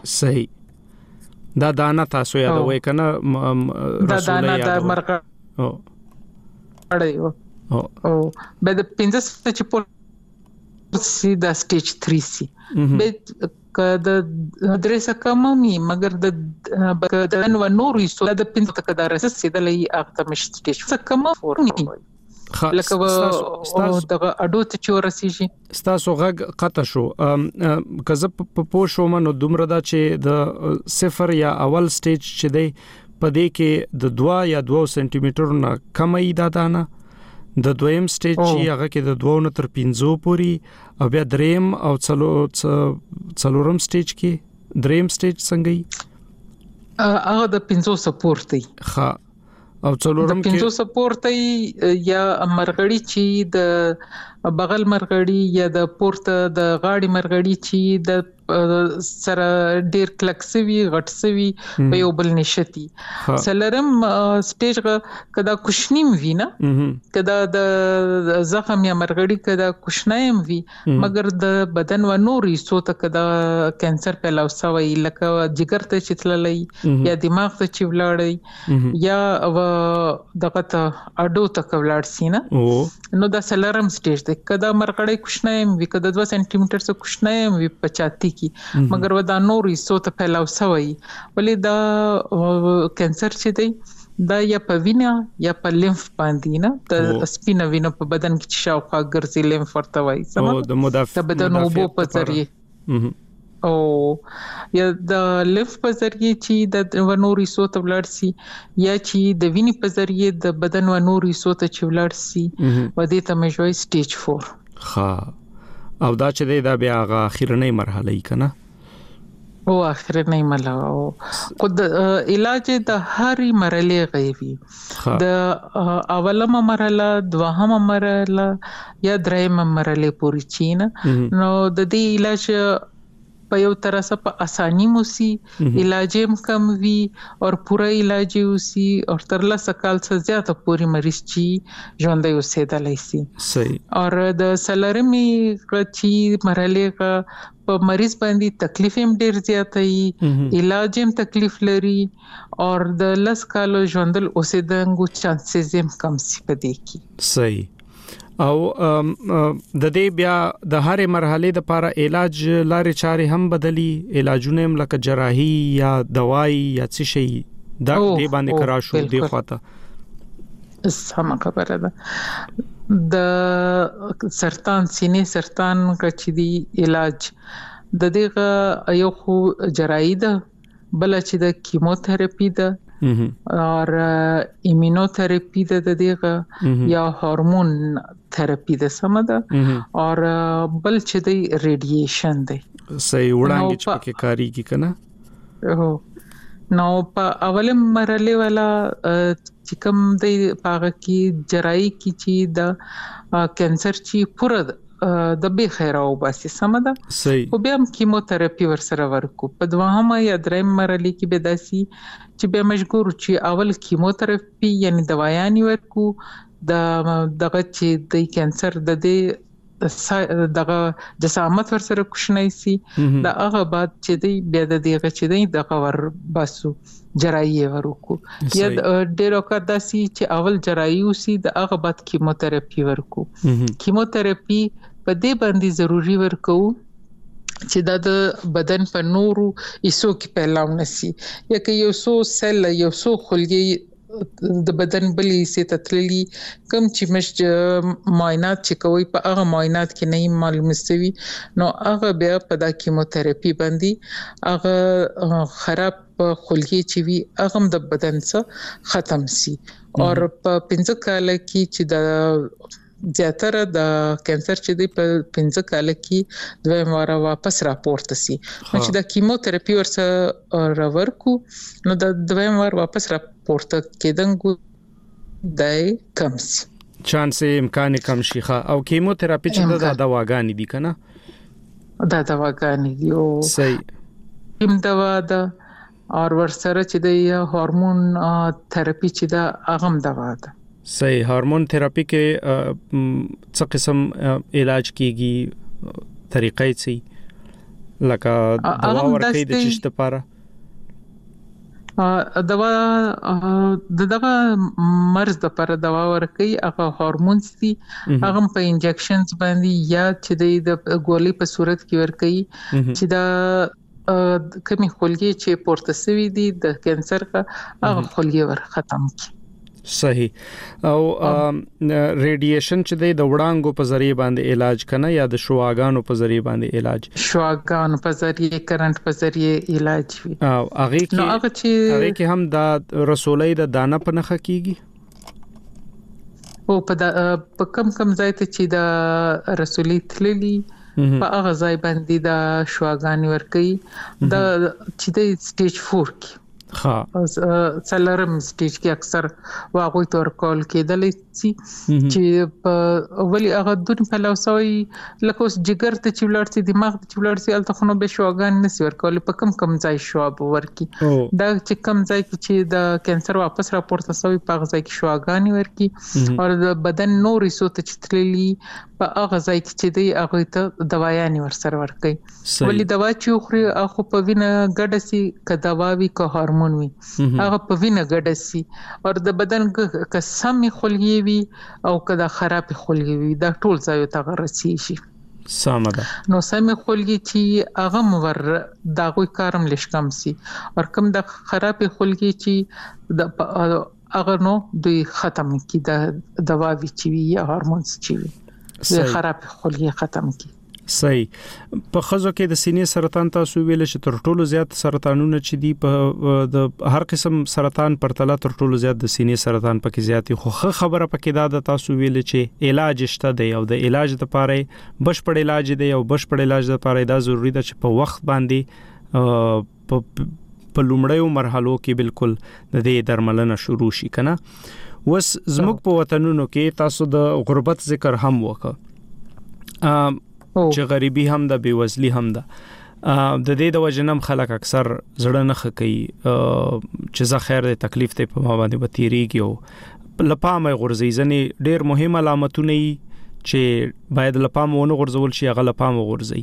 C: صحیح دا دانا تاسو یادوي کنه
F: دا دانا د مرغه او اړیو او به د پنځه چې په سی دا سټیج تھری سی به کده درسه کممي مگر د د نو نور یو د پنځه کده رسې د لې اخته مش سټیج څه کم فورمي لکه دغه اډو ته چورسيږي
C: ستاسو غږ قطع شو کزه په پوښو منو دومره دا چې د صفر یا اول سټیج چې دی په دې کې د دوه یا دوه سانتي متر نه کمای دا دانه د دویم سټیج چې هغه کې د دوه نه تر پنځه پوري او بیا دریم او څلو څلورم سټیج کې دریم سټیج څنګه
F: ای هغه د پنځه سپورت دی
C: ها او څلورم کې
F: پنځه سپورت یا مرغړی چې د بغل مرغړی یا د پورته د غاړي مرغړی چې د سره ډیر کلکسوي غټسوي په یو بل نشتی سلرم سټیج کدا کوشنیم وی نه کدا د زخم یا مرغړی کدا کوشنایم وی مگر د بدن و نوري سوته کدا کانسر پیلاوسوي لکه جګر ته چتللې یا دماغ ته چولړی یا دغه ته اډو ته کولړ سینه نو دا سلرم سټیج دی کدا مرغړی کوشنایم وی کدا دوه سانتي متر څخه کوشنایم وی پچاتی مگر ودا نوري سوته پیلاوسوي ولې دا کانسر چې دی دا یا په وینا یا په لیمف باندې نه د سپینه وینا په بدن کې شاوخوا ګرځي لیمف ورته وایي سم
C: د مدافع
F: بدن او په ذریعہ او یا د لیمف په ذریعہ چې د ونوري سوته ولرسي یا چې د وینې په ذریعہ د بدن ونوري سوته چې ولرسي و دې ته مې جوړ سټیج فور
C: ها او دا چې دی دا بیا هغه اخیرنۍ مرحله ای کنه
F: او اخیرنۍ مرحله او خود علاج د هرې مرحله غوي د اولمه مرحله دوهمه مرحله یا دریمه مرحله پورې چینه نو د دې علاج په یو طرفه په اساني موسی علاج هم کم وی او پورا علاج وسی او تر لسه کال څخه زیاته پوری مریض چی ژوندۍ اوسېدلای شي.
C: صحیح.
F: او د سلرمي چی مرحله کا په مریض باندې تکلیف هم ډیر زیاتای، علاج هم تکلیف لري او د لس کال ژوندل اوسېدنګو چانسز هم کم سي پدې کې.
C: صحیح. او د دې بیا د هرې مرحله د لپاره علاج لارې چارې هم بدلی، علاجونه هم لکه جراحي یا دوايي یا څه شي دا دې باندې کرا شو دی خواته.
F: سم خبره ده. د سرطان سینې سرطان کچې دی علاج د دې یو خو جراحي ده، بل چې د کیموتراپي ده اور ایمینوتراپی د دغه یا هورمون تراپی د سم ده اور بل چې د ریډییشن دی.
C: صحیح. وړاندې چې کې کاری کی کنه.
F: هو نو په اوله مرحله والا چې کوم د پاغه کی جراحي کی چې د کینسر چې پوره د به خیره او باسي سم ده.
C: صحیح.
F: خو بیا هم کیموتراپي ورسره ورکو. په دوهمه یا درېم مرحله کې به داسي چې به مجبور چې اول کیموتراپي یعنی دوايان ورکو د دغه چې د کینسر د دې دغه جسامت ورسره کوشنای سي دا هغه بعد چې دی بیا د دغه چې دی دغه ور باسو جراحي ورکو یا ډیرو کا داسي چې اول جراحي وسی د هغه بعد کیموتراپي ورکو. کیموتراپي په دې باندې ضروری ورکو چې د بدن په نورو ایسو کې پیلاو نسی یا که یو سو سل یو سو خلګي د بدن بلې سي تتللی کم چې مش معاینات چې کوي په هغه معاینات کې نه معلوم سوي نو هغه بیا په د کیموتراپي باندې هغه خراب خلګي چې وي هغه د بدن څخه ختم سي او په پنځه کال کې چې د زیاتره د کینسر چې دی په پنځه کال کې دوه مره واپس راپورته سي چې د کیموتراپي ورسره راورکو نو د دوه مره واپس راپورته کېدنګو دای کم سي
C: چانس امکان کم شي. او کیموتراپي چې د دواګانې دي کنه
F: دا دواګانې دي او
C: صحیح
F: کوم دوا ده او ورسره چې د هورمون تراپي چې دا اغم دوا ده.
C: صحیح. هورمون تراپی کې څه قسم علاج کیږي طریقې څه لکه دوا ورکې د چشت لپاره
F: دوا د دغه مرز لپاره دوا ورکې هغه هورمون سي هغه په انجکشنز باندې یا چې د ګولې په صورت کې ورکې چې دا کمی خلګي چې پورته سوي دي د کینسر کا هغه خلګي ور ختم کی.
C: صحیح. او ریډییشن چې د وړانګو په ذریعہ باندې علاج کنه یا د شواګانو په ذریعہ باندې علاج
F: شواګانو په ذریعہ کرنٹ په ذریعہ علاج وي
C: او هغه کې
F: نو هغه چې
C: هغه کې هم د رسولې د دانه په نخ کېږي
F: او په کم کم ځای ته چې د رسولې تللی په هغه ځای باندې د شواګانی ورکي د چې د سټیج فور کې
C: ها
F: سلرم سټیج کې اکثر واغوي تور کول کېدل شي چې په ولی هغه دون په لوسوي لکه اوس جګر ته چې ولرتي دماغ ته چې ولرتي الته خو نو به شوګان نسی ورکول په کم کم ځای شواب ورکی دا چې کم ځای کې چې د کینسر واپس راپورته شوی په ځای کې شوګان ورکی او د بدن نورې سوت چې تللی په هغه ځای کې چې دی هغه ته دوايان ورسره ورکی ولی دوا چې خوري هغه په وینه ګډه سي ک دوا وی ک هورمون وي هغه په وینه ګډه سي او د بدن ک سمي خلګي وي او کدا خراب خلګي وي دا ټول ځای ته غرسي شي.
C: سمه ده.
F: نو سمي خلګي چې هغه مور دا کوئی کارم لشکم سي او کوم د خراب خلګي چې د هغه نو دوی ختم کی د دوا وی چې وي یا هورمونز چې وي د خراب خلګي ختم کی.
C: صحیح. په خزو کې د سینې سرطان تاسو ویل چې تر ټولو زیات سرطانونه چې دي په د هر قسم سرطان پرتله تر ټولو زیات د سینې سرطان پکې زیاتی خو خبره پکې دا د تاسو ویل چې علاج شته دی او د علاج لپاره بشپړ علاج دی او بشپړ علاج لپاره دا ضروری ده چې په وخت باندې په لومړیو مرحلو کې بالکل د دې درملنه شروع شي کنه. وس زموږ په وطنونو کې تاسو د غربت ذکر هم وکړه چې غریبي هم ده بېوزلي هم ده د دې د وجنم خلک اکثر زړه نه خکې چې زه خیر د تکلیف ته په ما باندې وتیریږي او لپامه غورځي ځنې ډېر مهم علامتونه چې باید لپامه ونه غورځول شي هغه لپامه غورځي.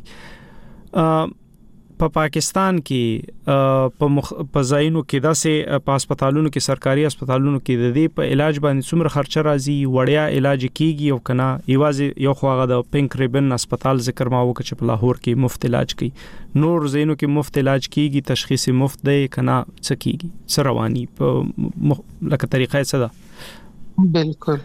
C: په پاکستان کې په په ځایونو کې داسې په هسپتالونو کې سرکاري هسپتالونو کې د دې په علاج باندې څومره خرچه راځي وړیا علاج کیږي او کنه یوازې یو خواغه د پینک ریبن هسپتال ذکر ما وکړ چې په لاهور کې مفت علاج کوي نور ځایونو کې مفت علاج کیږي تشخیص مفت دی کنه څه کیږي څه رواني په لکه طریقې څه ده؟
F: بالکل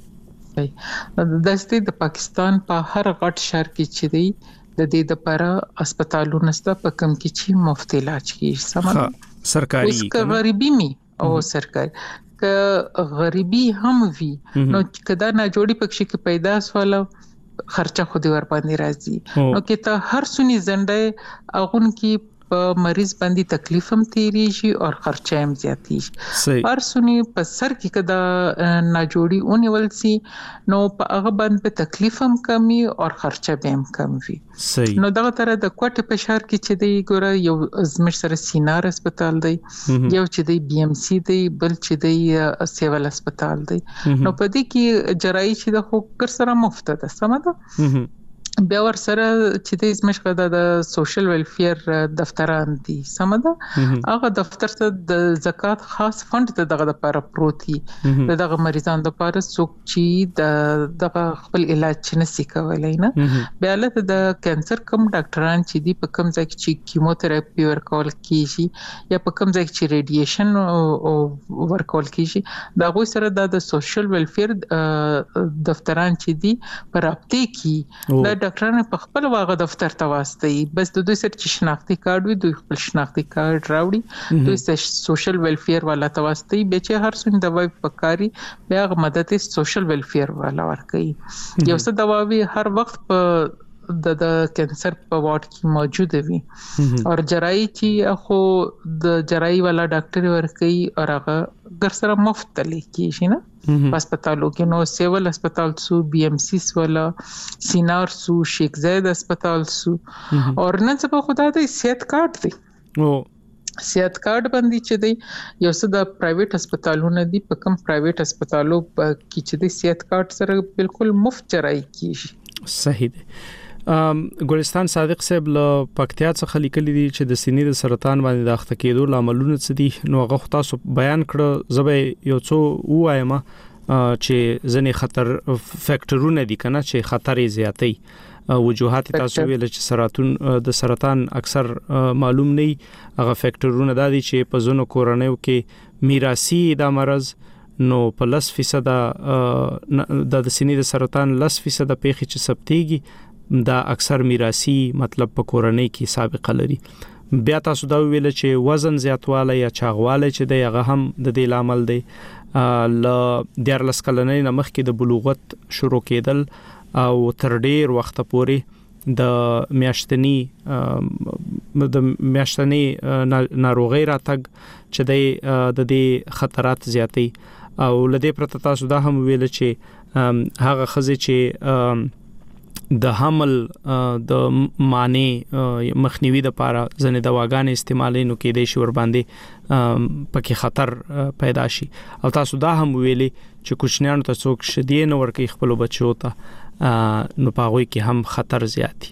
F: د دستي د پاکستان په هر غټ شهر کې چې دی د دې د لپاره هسپتالونه ست په کم کې چې مفت علاج کیږي سمه
C: سرکاري
F: اوس که غریبي می او سرکاري که غریبي هم وي نو کدا نه جوړي پکې کې پیدا سواله خرچه خو دې ور باندې راځي نو کې ته هر سونی زنده اغون کې په مریض باندې تکلیف هم تیریږي او خرچه هم زیاتیږي هر سونی په سر کې کدا نه جوړي اونول سي نو په هغه باندې تکلیف هم کمی او خرچه به هم کم وي. نو دغه تر د کوټه په شهر کې چې دی ګوره یو زمش سره سینار هسپتال دی یو چې دی بي ام سي دی بل چې دی سیول هسپتال دی نو په دې کې جراحي چې د خو کر سره مفت ده سم ده بیا ور سره چې د زمش غدا د سوشل ویلفیر دفتران دي سم ده هغه دفتر ته د زکات خاص فند ته دغه لپاره پروتي دغه مریضانو لپاره څوک چې د دغه خپل علاج چې نسی کولای نه بیا له د کانسر کم ډاکټران چې دی په کم ځای کې چې کیموتراپي ورکول کیږي یا په کم ځای کې چې ریډیشن ورکول کیږي دا غوښ سره د سوشل ویلفیر دفتران چې دی پر رابطه کې دا ډاکټرانو په خپل واغه دفتر ته واسطي بس د دوی سره چې شناختی کارت وي دوی خپل شناختی کارت راوړي دوی سره سوشل ویلفیر والا ته واسطي به چې هر څومره دوايي پکاري بیا مدد سوشل ویلفیر والا ورکوي یو څه دواوی هر وخت په د د کانسر په واټ کې موجود وي او جراحي چې خو د جراحي والا ډاکټر ورکوي او هغه ګر سره مفت تللی کیږي نه هسپتالو کې نو سیول هسپتال سو بي ام سی ولا سینار سو شیخ زاید هسپتال سو او نن څه په خدای د صحت کارت دی او صحت کارت باندې چې دی یو څه د پرایویټ هسپتالونو دی په کوم پرایویټ هسپتالو کې چې دی صحت کارت سره بالکل مفت جراحي کیږي.
C: صحیح دی. ګلستان صادق صاحب له پکتیا څخه لیکلي دي چې د سینې د سرطان باندې د اخته کېدو لاملونه څه دي نو هغه تاسو بیان کړ زبې یو څو وایم چې ځنې خطر فیکټرونه دي کنه چې خطر زیاتي وجوهات تاسو ویل چې سرطان د سرطان اکثر معلوم نه هغه فیکټرونه د دي چې په زونو کورنیو کې میراثي د مرز نو په لس فیصد د سینې د سرطان لس فیصد پیښې چې ثبتېږي دا اکثر میراثي مطلب په کورنۍ کې سابقه لري. بیا تاسو دا ویل چې وزن زیاتواله یا چاغواله چې د هغه هم د دې لامل دی ل ډیر لس کلنۍ نه مخکې د بلوغت شروع کېدل او تر ډیر وخت پورې د میاشتنی د میاشتنی ناروغي راتګ چې د دې خطرات زیاتې او لدې پرته تاسو دا هم ویل چې هغه خزه چې د حمل د معنی مخنیوي د لپاره ځنې دواګانې استعمالینو کې د شور باندې پکې خطر پیدا شي او تاسو دا هم ویلي چې کوچنیانو ته څوک شدید نور کې خپل بچو ته نو پاغوي کې هم خطر زیاتی.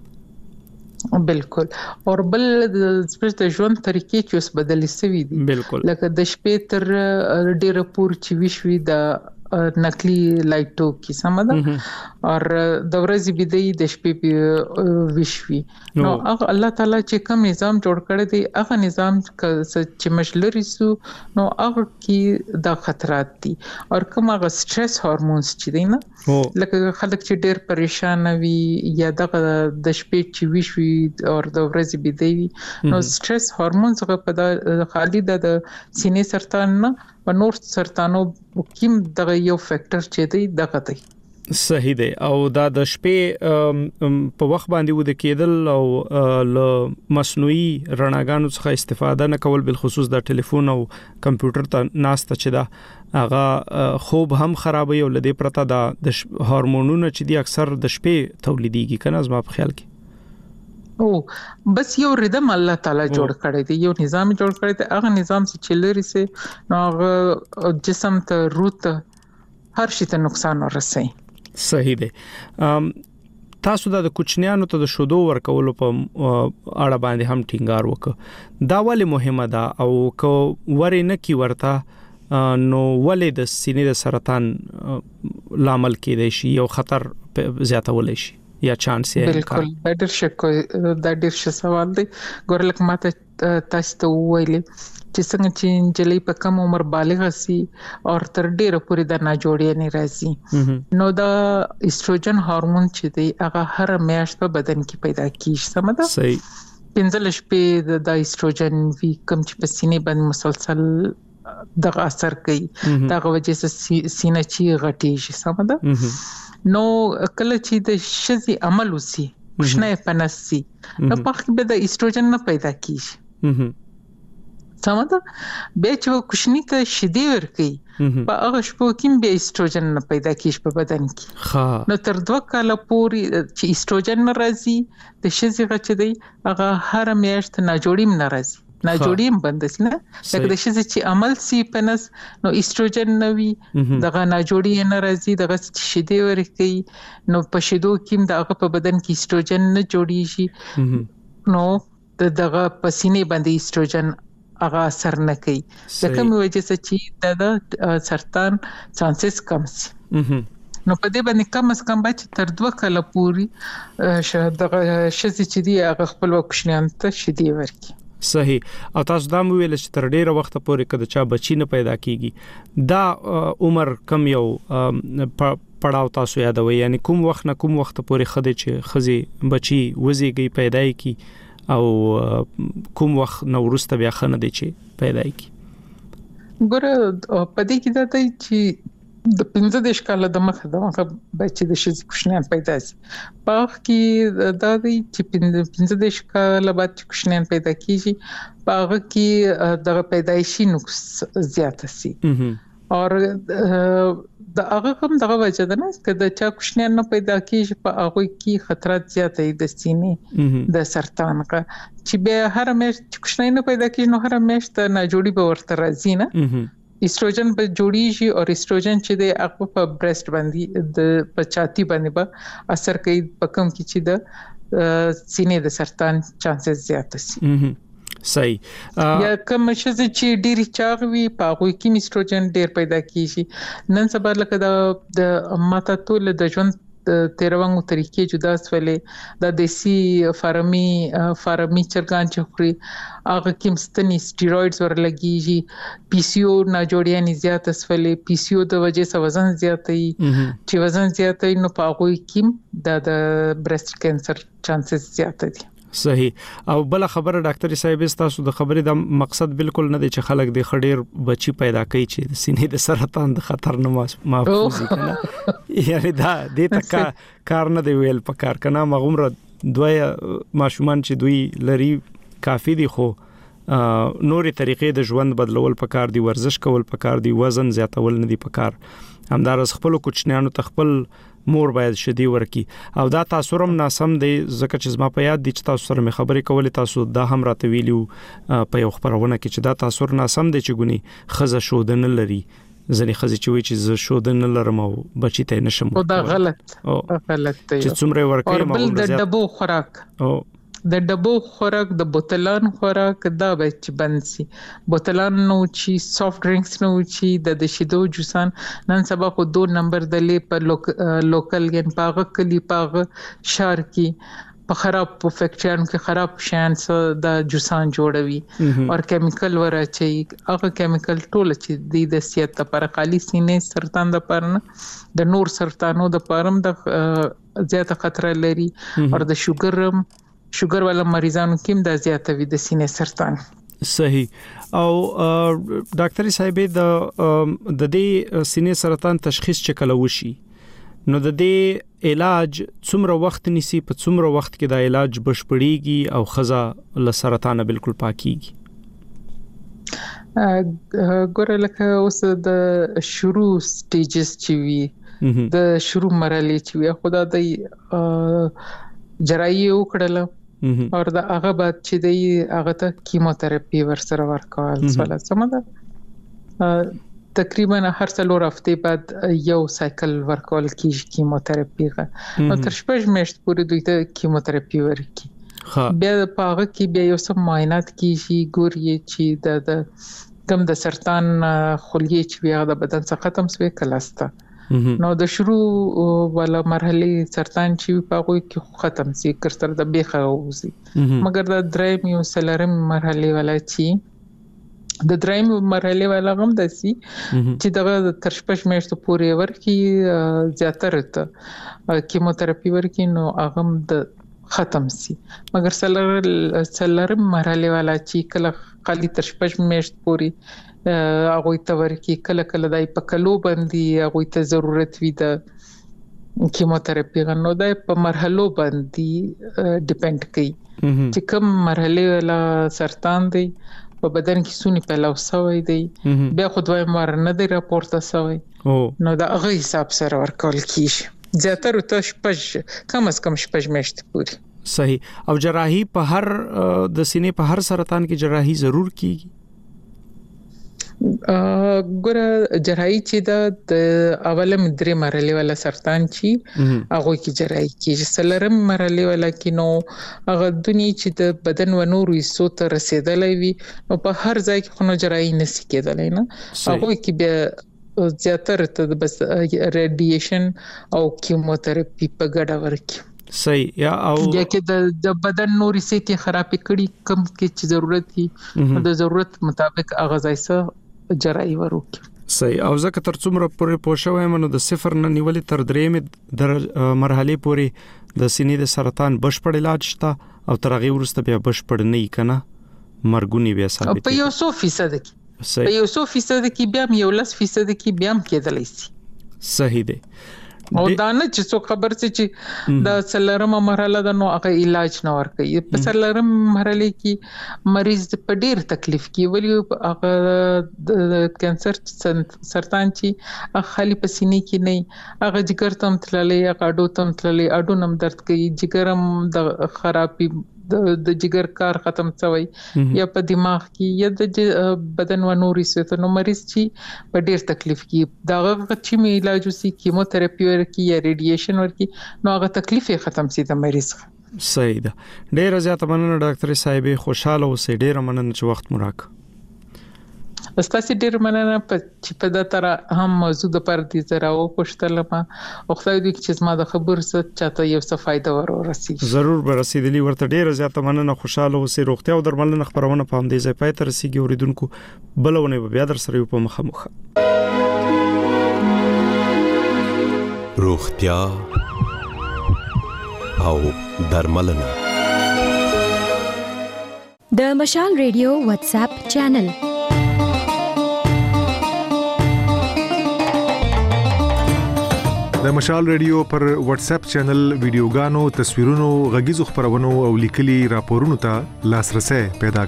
F: بالکل اور بل د سپیشل ژوند طریقې چې اوس بدلې شوې دي
C: بالکل
F: لکه د شپې تر ډېر پور چې وشوي د نقلی لایټو کې سمده او د ورځې بيدې د شپې وشوي نو هغه الله تعالی چې کوم نظام جوړ کړی دی هغه نظام چې مشلري سو نو هغه کې د خطرات دي او کوم هغه سټرس هورمونز چې دي نه لکه خلک چې ډېر پریشان وي یا د د شپې چې وشوي او د ورځې بيدې نو سټرس هورمونز هغه په خالي د سینې سرطان نه په نور سرطانو کوم دغه یو فیکٹر چې دی دغه دی.
C: صحیح دی او دا د شپې په وخت باندې ود کېدل او ل مصنوعي رڼاګانو څخه استفاده نه کول بل خصوص د ټلیفون او کمپیوټر ته ناسته چې دا هغه خوب هم خرابوي او لدې پرته د هورمونونه چې دي اکثر د شپې تولیديږي کنه زما په خیال کې
F: او بس یو ردم الله تعالی جوړ کړی دی، یو نظام جوړ کړی دی. هغه نظام چې لري سي نو هغه جسم ته روح ته هر شي ته نقصان ورسي.
C: صحیح دی. تاسو د کوچنیانو ته د شودو ورکولو په اړه باندې هم ټینګار وکړ. دا ولې مهمه ده او کو ورې نه کی ورته نو ولې د سینې د سرطان لامل کېدای شي یو خطر زیاتولای شي یا چانس یې؟
F: بالکل دا ډېر شکو دا ډېر ښه سوال دی. ګورلک ماته تاسو ته وویل چې څنګه چې انجلۍ په کم عمر بالغه سي او تر ډیره پورې د ناجوړی نه راځي نو دا ایستروجن هورمون چې دی هغه هر میاشت په بدن کې پیدا کیږي. سم ده؟
C: صحیح.
F: پنځه شپې د ایستروجن وی کم چې په سینې باندې مسلسل دغه اثر کوي دغه وجه سره سینه چې غټیږي. سم ده؟ نو کله چې د شذي عمل وسی مشنه پنسي نو په کې به د ایستروجن نه پیدا کیږي. سم ده؟ به چې کوشنی ته شدي ورکی په هغه شپو کې به ایستروجن نه پیدا کیږي په بدن کې. نو تر دوه کاله پورې چې ایستروجن ناراضي د شذي غچ دی هغه هر میاشت ناجوړیم ناراضي ناجوړیم بندس نه لکه د شذي چې عمل سی پنس نو ایستروجن نوي دغه ناجوړی ناراضي دغه شدي ورکی نو په شدو کې دغه په بدن کې ایستروجن نه جوړیږي نو دغه پسینې باندې ایستروجن هغه اثر نه کوي د کوم وجه چې د سرطان چانسز کم سي. نو په دې باندې کم از کم بچ تر دوه کاله پوري دغه شذي چې دی هغه خپل وکښنیان ته شدي ورکی.
C: صحیح. او تاسو دا مو ویل چې تر ډیره وخت پورې کده چا بچی نه پیدا کیږي دا عمر کم یو پړاو تاسو یادوي یعنی کوم وخت نه کوم وخت پورې خدي چې خزي بچی وزيږي پیدا کی او کوم وخت نو ورسته بیا خنه دي چې پیدا کی؟
F: ګوره پدې کې دا دی چې د پنځه دیش کاله د مخه د مخه بچی د شذي کوشنیان پیدا سي په کې دا دی چې پنځه دیش کاله بعد کوشنیان پیدا کیږي په هغه کې د پیدایشي نقص زیات سي او د هغه کوم دغه وجه ده نه چې د چا کوشنیان نه پیدا کیږي په هغه کې خطرات زیات دي د سینې د سرطان کا چې به هر میاشت کوشنیان نه پیدا کیږي نو هر میاشت ناجوړي به ورته راځي نه ایستروجن به جوړیږي او ایستروجن چې د هغه په برست باندې د پچاتی باندې به اثر کوي په کوم کې چې د سینې د سرطان چانسز زیات شي.
C: صحیح.
F: یا کوم چې ډیری چاغوي په هغه کې ایستروجن ډیر پیدا کیږي. نن سبا لکه د ماته ټول د ژوند تیروانګو طریقې جدا سولې د دیسی فارمي فارمي چرګان چې خوري هغه کې مستنی سټیرویډز ورلګيږي پی سی او ناجوړیان زیات سولې پی سی او د وجې سره وزن زیاتې چې وزن زیاتې نو په هغه کې د برست کینسر چانسز زیات دي.
C: صحیح. او بل خبره ډاکټر صاحب تاسو د خبرې د مقصد بالکل نه دی چې خلک د خډیر بچي پیدا کوي چې د سینې د سرطان د خطر نه محفوظ کړي یعنی دا د تکا کار نه دی ویل په کار کنه مغمره دوی ماشومان چې دوی لري کافی دي خو نورې طریقې د ژوند بدلول په کار دي ورزش کول په کار دي وزن زیاتول نه دي په کار همدار خپل کوچنیانو ته خپل مور باید شدي ورکی او دا تاسو رم ناسم دی ځکه چې زما په یاد دي چې تاسو سره مې خبرې کولې تاسو دا هم راته ویلو په یو خبرونه کې چې دا تاسو ناسم دی چې ګونی خزه شودن لري ځنې خزه چې وی چې ز شودن لرم او بچی ته نشم
F: او دا غلط غلط دی
C: چې څومره ورکی
F: ما د ډبو خوراک او د ډبو خوراک د بوتلان خوراک دا به چې بنسي بوتلان نو چې سافټ ډرینکس نو چې د شیدو جوسان نن سبا خو دو نمبر دلې په لوکل ګن پاغه کلی پاغه شهر کې په خراب په فیکټریانو کې خراب شان څه د جوسان جوړوي او کیمیکل ورچي هغه کیمیکل ټول چې د صحت لپاره خالي سینې سرطان لپاره نه د نور سرطانو لپاره د زیاته خطر لري او د شوګر شوګر والا مریضانو کې د زیاتوي د سینې سرطان.
C: صحیح. او ډاکټر صاحب د د دې سینې سرطان تشخیص چې کله وشي نو د دې علاج څومره وخت نیسي په څومره وخت کې د علاج بشپړیږي او خزه له سرطان بالکل پاکيږي؟
F: ګوره لکه اوس د شروع سټیجز چې وي د شروع مرحله چې وي خدای د جراحي وکړله او دا هغه بعد چې دی هغه ته کیموتراپي ورسره ورکول سواله سمده تقریبا هر څلور هفته بعد یو سایکل ورکول کیږي کیموتراپي غا نو تر شپږ میاشتې پورې دوی ته کیموتراپي ورکي بیا په هغه کې بیا یو څه معاینات کیږي ګوري چې د کم د سرطان خلیه چې بیا د بدن څخه ختم شوی کلاسته نو د شروع ولا مرحله سرطان چې په هغه کې ختم سي کړتر د بیخه اوسي مګر د دریم یو سلرم مرحله ولا چې د دریم مرحله ولا غم دسي چې دغه تر شپږ میاشتې پورې ورکی زیاتره ته کیموتراپي ورکی نو هغه د ختم سي مګر سلر سلرم مرحله ولا چې کله خالي تر شپږ میاشتې پورې هغه ته ورکی کله کله دای په کلو باندې هغه ته ضرورت وي د کیموتراپي غنو دای په مرحلو باندې ډیپند کوي چې کوم مرحله ولا سرطان دی په بدن کې سونی پیلاو سوی دی بیا خو دوی مر نه دی راپورته سوی نو دا هغه حساب سره ورکول کیږي زیاتره ته شپږ کم از کم شپږ میاشتې پورې
C: صحیح او جراحي په هر د سینې په هر سرطان کې جراحي ضرور کیږي
F: ګوره جراحي چې د اوله مدري مرحله ولا سرطان چې هغه کې جراحي کیږي سلرم مرحله ولا کې نو هغه دني چې د بدن و نور حصو ته رسیدلې وي نو په هر ځای کې خو جراحي نشي کېدلای نه هغه کې بیا زیاتره ته بس ریډیشن او کیموتراپي په ګډه ورکی
C: صحیح یا او
F: یا کې د بدن نوري سيتي خراب کړي کم کې چې ضرورت دي د ضرورت مطابق هغه ځایسه جراحي وروکي
C: صحیح او ځکه تر څومره پورې پوښښ ومنو د صفر نه نیولې تر درېمې در مرحله پورې د سینې د سرطان بشپړ علاج شته او تر هغه ورسته بیا بشپړ نه کنه مرګونی بیا ثابت
F: په یو څو فیصد کې په یو څو فیصد کې بیا یو لس فیصد کې بیا کېدلی شي
C: صحیح دی
F: او دا نه چې څو خبر څه چې د سلرم مرحله د نو هغه علاج نه ورکوي په سلرم مرحله کې مریض په ډیر تکلیف کې ولی هغه د کانسر سرطان چې خالي پسینې کې نه هغه جګر تم تللې هغه اډو تم تللې اډو نم درد کوي جګرم د خرابي د جګر کار ختم شوی یا په دماغ کې یا د بدن و نوري څه نو مریض چې په ډیر تکلیف کې دا چې می علاج وسی کیموتراپي ورکی یا ریډیشن ورکی نو هغه تکلیف ختم شي د مریض
C: صحیح ده ډیر زیات مننه ډاکټر صاحب خوشاله اوسئ ډیر مننه چې وخت مو راک
F: استاسي ډیر مننه چې په دا تر هم موضوع د پر دي زرا او پښتل ما او خدای دې چې زما د خبر څه چاته یو څه فائدہ ورورسي
C: ضرور به رسیدلی ورته ډیر زیات مننه خوشاله اوسئ روغتیا او درملنه خبرونه پام دې ځای پای تر رسیدي اوریدونکو بلونه بیا در سره په مخه مخه
B: روغتیا او درملنه
D: د مشال ریډیو واتس اپ چینل
H: د مشال ریډیو پر واتس اپ چینل ویډیوګانو تصویرونو غږیزو خبرونو او لیکلي راپورونو ته لاسرسي پیدا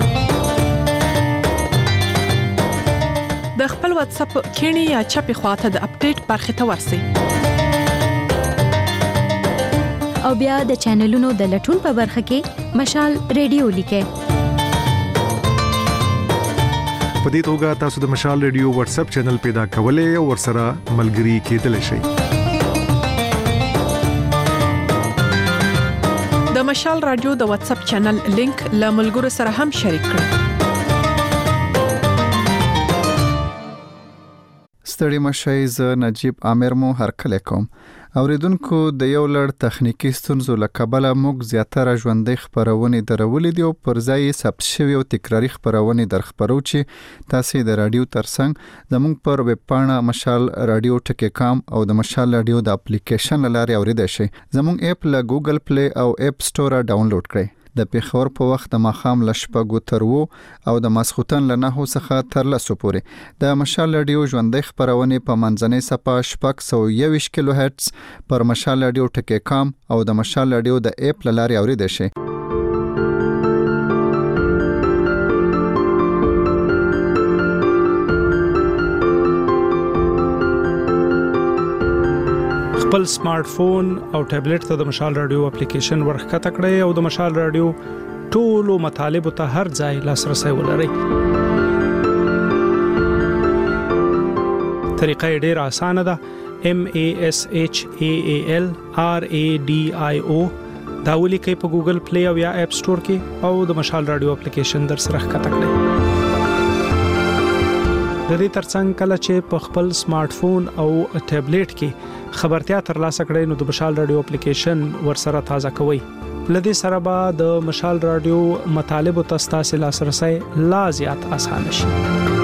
I: کړئ د خپل واتس اپ کینی یا چپی خواته د اپډیټ برخه ته ورسئ
D: او بیا د چینلونو د لټون په برخه کې مشال ریډیو لیکئ
H: په دې توګه تاسو د مشال ریډیو واتس اپ چینل پیدا کولای او ورسره ملګري کېدلی شئ
I: د مشال رادیو د واتس اپ چینل لینک له ملګرو سره هم شریک کړئ
E: ستړي مشئ ز نجيب عامر مو هرکله کوم اوریدونکو د یو لړ تخنیکی ستونزو لکبله موږ زیاتره ژوندۍ خبرونه درولې دي او پر ځای ثبت شوی او تکراری خبرونه درخبرو چې تاسو د رادیو ترڅنګ زموږ پر ویب پاڼه مشال رادیو ټکی کام او د مشال رادیو د اپلیکیشن لاري اوریدئ شئ زموږ اپ له ګوګل پلی او اپ سٹور ډاونلوډ کړئ د پیښور په وخت د ماخام لشپګو ترو او د ماسختن لنهو څخه تر لسو پورې د مشال رادیو ژوندۍ خبرونه په منځنۍ صفه شپږ سو یوویشت کیلو هرتز پر مشال رادیو ټکی کام او د مشال رادیو د اپ لاري اوریدئ شئ
C: خپل سمارټ فون او ټابلیټ ته د مشال رادیو اپلیکیشن ورخته کړئ او د مشال رادیو ټولو مطالب ته هر ځای لاسرسي ولرئ. طریقه ډیره اسانه ده. M A S H A A L R A D I O دا ولیکئ په ګوګل پلی او یا اپ سٹور کې او د مشال رادیو اپلیکیشن در سره ښکته کړئ. د دې ترڅنګ کله چې په خپل سمارټ فون او ټابلیټ کې خبرتیا ترلاسه کړئ نو د مشال رادیو اپلیکیشن ورسره تازه کوئ. لدې سره به د مشال رادیو مطالب او تاسو لاسرسي لا زیات اسانه شي.